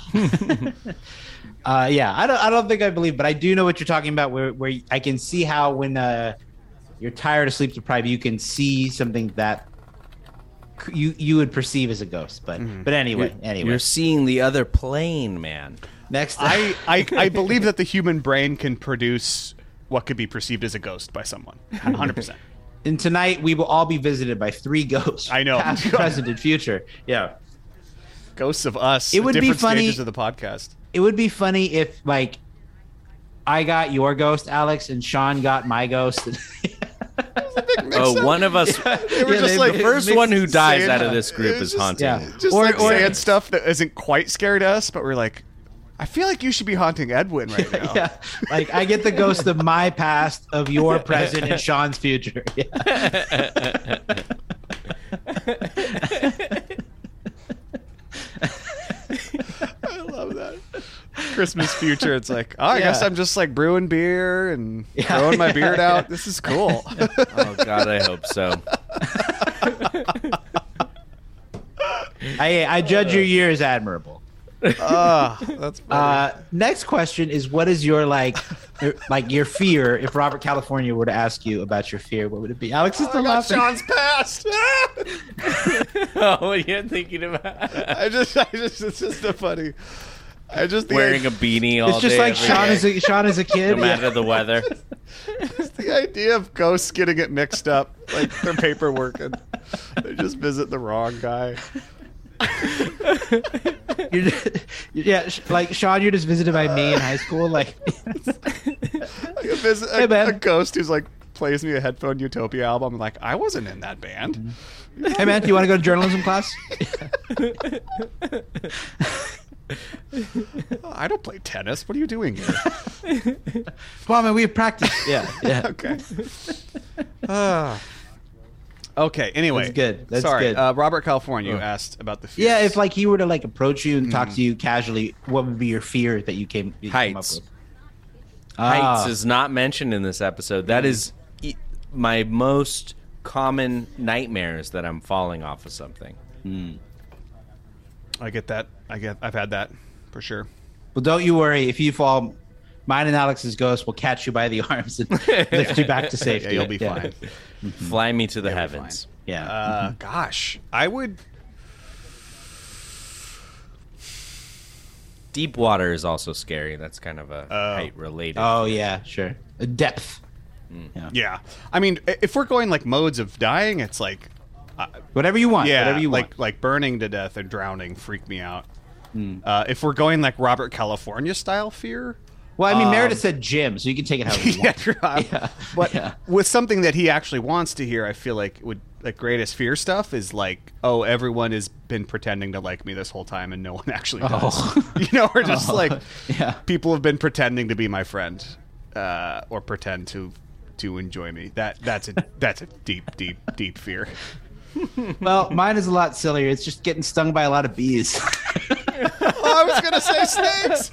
Uh, yeah, I don't. I don't think I believe, but I do know what you're talking about. Where, where I can see how when uh, you're tired or sleep deprived, you can see something that c- you you would perceive as a ghost. But but anyway, You're- anyway. You're seeing the other plane, man. Next, I, I, I believe that the human brain can produce what could be perceived as a ghost by someone. one hundred percent. and tonight we will all be visited by three ghosts. I know. past, present, and future. Yeah, Ghosts of us. It at would be different funny- stages of the podcast. it would be funny if like I got your ghost, Alex, and Sean got my ghost. Oh, one of us. They were Yeah, just they- like The first one who dies saying- out of this group it was is just- haunted. yeah. Just Or- like or- saying stuff that isn't quite scared us, but we're like, I feel like you should be haunting Edwin right now. Yeah, like I get the ghost of my past, of your present, and Sean's future. Yeah. I love that. Christmas future. It's like, oh, I Yeah. guess I'm just like brewing beer and Yeah. growing my beard out. This is cool. Oh God, I hope so. I I judge your year as admirable. Ah, that's funny. Uh, next question is, what is your like, like your fear? If Robert California were to ask you about your fear, what would it be? Alex is I still got laughing. Sean's past. Oh, what you're thinking about? I just, I just, it's just a funny. I just the Wearing a beanie all It's just day, like every Sean day, is a, Sean is a kid. no matter the weather. Just the idea of ghosts getting it mixed up, like their paperwork, and they just visit the wrong guy. You're just- yeah, sh- like Sean, you're just visited by me in high school. Like, Like a, visit, a, Hey, man. a ghost who's like plays me a Headphone Utopia album. I'm like, I wasn't in that band. hey man, do you want to go to journalism class? Oh, I don't play tennis. What are you doing here? Come on, man, we have practice. Yeah, yeah. Okay. Ah. Okay. Anyway, That's good. That's sorry. good. Uh, Robert California Oh. asked about the fears. Yeah, if like he were to like approach you and talk to you casually, what would be your fear that you came, you came up Heights. with? Heights Ah. is not mentioned in this episode. That is e- my most common nightmares, that I'm falling off of something. I get that. I get. I've had that for sure. Well, don't you worry. If you fall, mine and Alex's ghost will catch you by the arms and lift you back to safety. Yeah, you'll be fine. Fly me to the You'll be heavens. Yeah. Uh, Gosh, I would. Deep water is also scary. That's kind of a Oh. height related. Oh yeah, sure. A depth. Yeah. I mean, i- if we're going like modes of dying, it's like, uh, Whatever you want. yeah, Whatever you like want. like burning to death or drowning freak me out. Uh, if we're going like Robert California style fear, Well, I mean, um, Meredith said Jim, so you can take it however you yeah, want. true. Yeah. But Yeah. with something that he actually wants to hear, I feel like would like greatest fear stuff is like, oh, everyone has been pretending to like me this whole time, and no one actually does. Oh. You know, or just Oh. like Yeah. people have been pretending to be my friend, uh, or pretend to to enjoy me. That that's a that's a deep, deep, deep fear. Well, mine is a lot sillier. It's just getting stung by a lot of bees. Oh, I was gonna say snakes.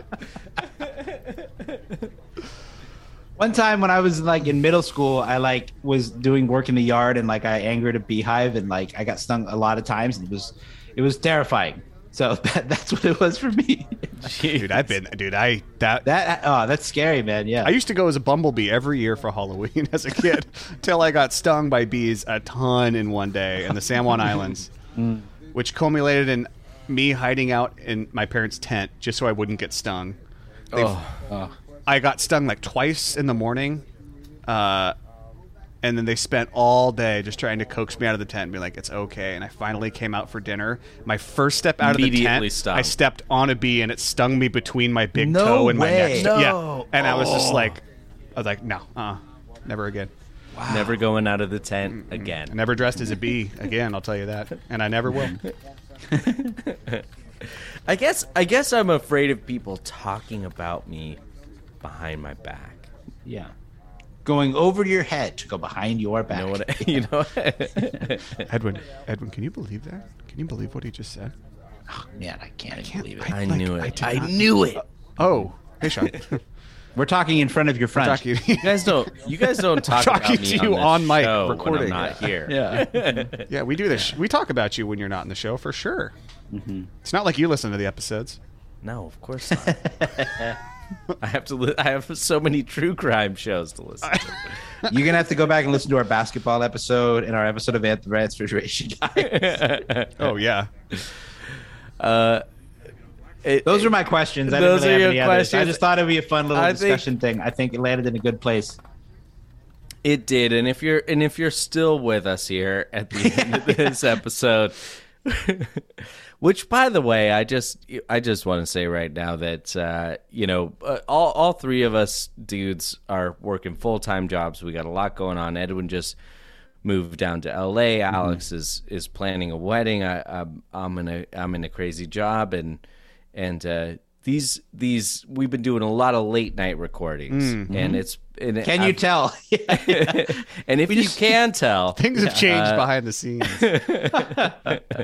One time when I was like in middle school, I like was doing work in the yard and like I angered a beehive and like I got stung a lot of times and it was it was terrifying. So that, that's what it was for me. Dude, I've been, dude, I that That oh, that's scary, man. Yeah. I used to go as a bumblebee every year for Halloween as a kid, till I got stung by bees a ton in one day in the San Juan Islands, which culminated in me hiding out in my parents' tent just so I wouldn't get stung. They've- Oh. I got stung like twice in the morning, uh, and then they spent all day just trying to coax me out of the tent and be like, it's okay. And I finally came out for dinner. My first step out of the Immediately tent, stung. I stepped on a bee and it stung me between my big No toe and my way. next. No. Yeah, and I was just Oh. like, I was like, no, uh, never again. Never going out of the tent again. I never dressed as a bee again. I'll tell you that, and I never will. I guess I guess I'm afraid of people talking about me behind my back. Yeah. Going over your head to go behind your back. You know what? I, you know. Edwin, Edwin, can you believe that? Can you believe what he just said? Oh, man, I can't, even believe it. I like, knew I it. did I, not- knew it. Oh, hey, Sean. We're talking in front of your friend. Talking- You guys don't. You guys don't talk Talking about me to you on, on this mic, show recording. when I'm not here. Yeah. Yeah, we do this. We talk about you when you're not in the show for sure. It's not like you listen to the episodes. No, of course not. I have to. Li- I have so many true crime shows to listen to. You're gonna have to go back and listen to our basketball episode and our episode of Anthrax Refrigeration Guys. Oh yeah. Uh, it, Those are my questions. I Those didn't really are have your any others. I questions. just thought it'd be a fun little I think- discussion thing. I think it landed in a good place. It did, and if you're and if you're still with us here at the end of this episode, which, by the way, I just I just want to say right now that uh, you know uh, all all three of us dudes are working full time jobs. We got a lot going on. Edwin just moved down to L A. Alex is is planning a wedding. I, I'm I'm in a I'm in a crazy job, and and uh, these these we've been doing a lot of late night recordings, Mm-hmm. and it's and Can you I've- tell? and if you can tell, Things have changed uh, behind the scenes.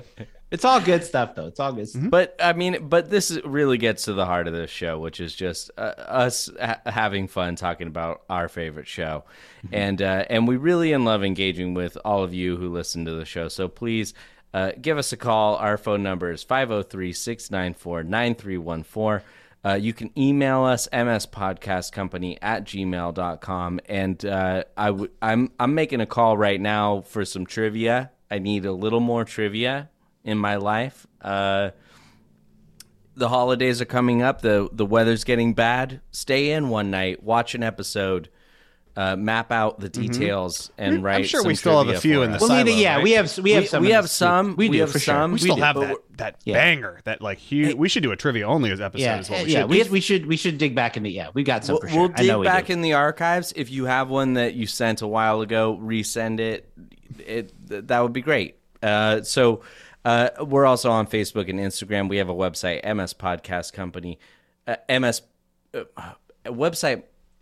It's all good stuff, though. It's all good stuff. But I mean, but this is, really gets to the heart of this show, which is just uh, us ha- having fun talking about our favorite show, and uh, and we really and love engaging with all of you who listen to the show. So please uh, give us a call. Our phone number is five oh three, six nine four, nine three one four. Uh, you can email us mspodcastcompany at gmail dot com, and uh, I w- I'm I'm making a call right now for some trivia. I need a little more trivia in my life. Uh, the holidays are coming up. The the weather's getting bad. Stay in one night, watch an episode, uh, map out the details, mm-hmm. and write. I'm sure some we still have a few us. in the well, silo. We, yeah, right? we have we have we, some. We have some. We do have for some. sure. We still do. have that that yeah. banger. That like huge. We should do a trivia only episode Yeah, as well. We yeah. should. We, If- we should we should dig back into yeah. We've got some We'll, for sure. we'll I know dig we back do. in the archives. If you have one that you sent a while ago, resend it. It that would be great. Uh, so. Uh, we're also on Facebook and Instagram. We have a website, M S Podcast Company. Uh, M S uh, website.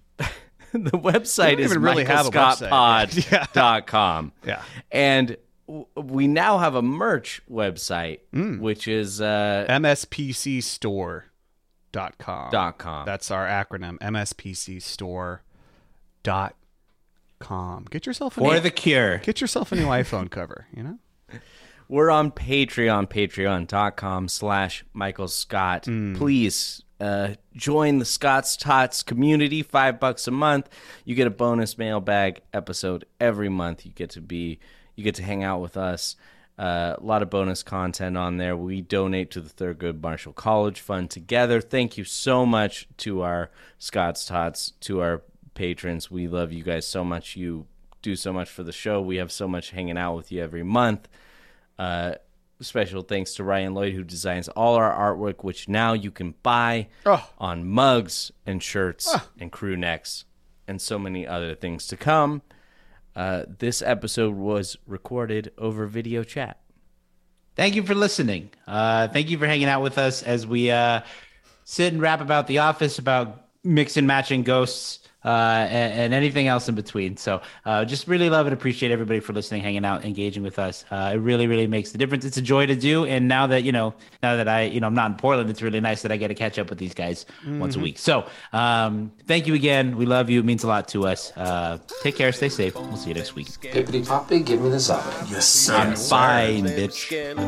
The website is even really have a michael scott pod dot com. Yeah. And w- we now have a merch website, Mm. which is uh, M S P C store dot com. Dot com. That's our acronym, M S P C store dot com. Get yourself a For new, the cure. Get yourself a new iPhone cover, you know? We're on Patreon, patreon.com slash Michael Scott. Mm. Please uh, join the Scott's Tots community. Five bucks a month. You get a bonus mailbag episode every month. You get to be, you get to hang out with us. Uh, a lot of bonus content on there. We donate to the Thurgood Marshall College Fund together. Thank you so much to our Scott's Tots, to our patrons. We love you guys so much. You do so much for the show. We have so much hanging out with you every month. Uh, special thanks to Ryan Lloyd, who designs all our artwork, which now you can buy oh. on mugs and shirts oh. and crew necks and so many other things to come. Uh, this episode was recorded over video chat. Thank you for listening. Uh, thank you for hanging out with us as we uh, sit and rap about The Office, about mix and matching ghosts, uh, and, and anything else in between. So uh, just really love and appreciate everybody for listening, hanging out, engaging with us. Uh, it really, really makes the difference. It's a joy to do. And now that, you know, now that I, you know, I'm not in Portland, it's really nice that I get to catch up with these guys mm-hmm. once a week. So um, thank you again. We love you. It means a lot to us. Uh, take care. Stay safe. We'll see you next week. Pippity Poppy, give me the soda. Yes, sir. I'm fine, bitch.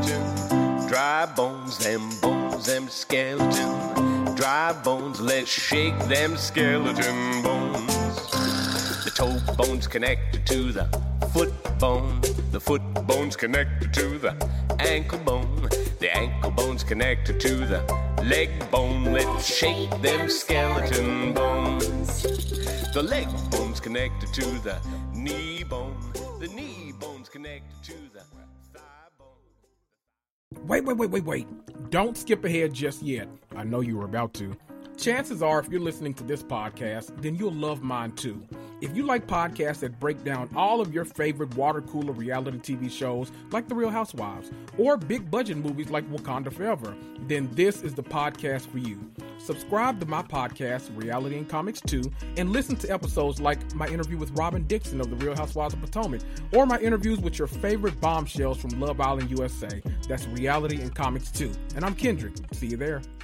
Dry bones, them bones, them skeleton. Dry bones, let's shake them skeleton bones. The toe bone's connected to the foot bone. The foot bone's connected to the ankle bone. The ankle bone's connected to the leg bone. Let's shake them skeleton bones. The leg bone's connected to the knee bone. The knee bone's connected to the thigh bone. Wait, wait, wait, wait, wait. Don't skip ahead just yet. I know you were about to. Chances are, if you're listening to this podcast, then you'll love mine too. If you like podcasts that break down all of your favorite water cooler reality T V shows like The Real Housewives, or big budget movies like Wakanda Forever, then this is the podcast for you. Subscribe to my podcast, Reality and Comics two, and listen to episodes like my interview with Robin Dixon of The Real Housewives of Potomac, or my interviews with your favorite bombshells from Love Island U S A. That's Reality and Comics two. And I'm Kendrick. See you there.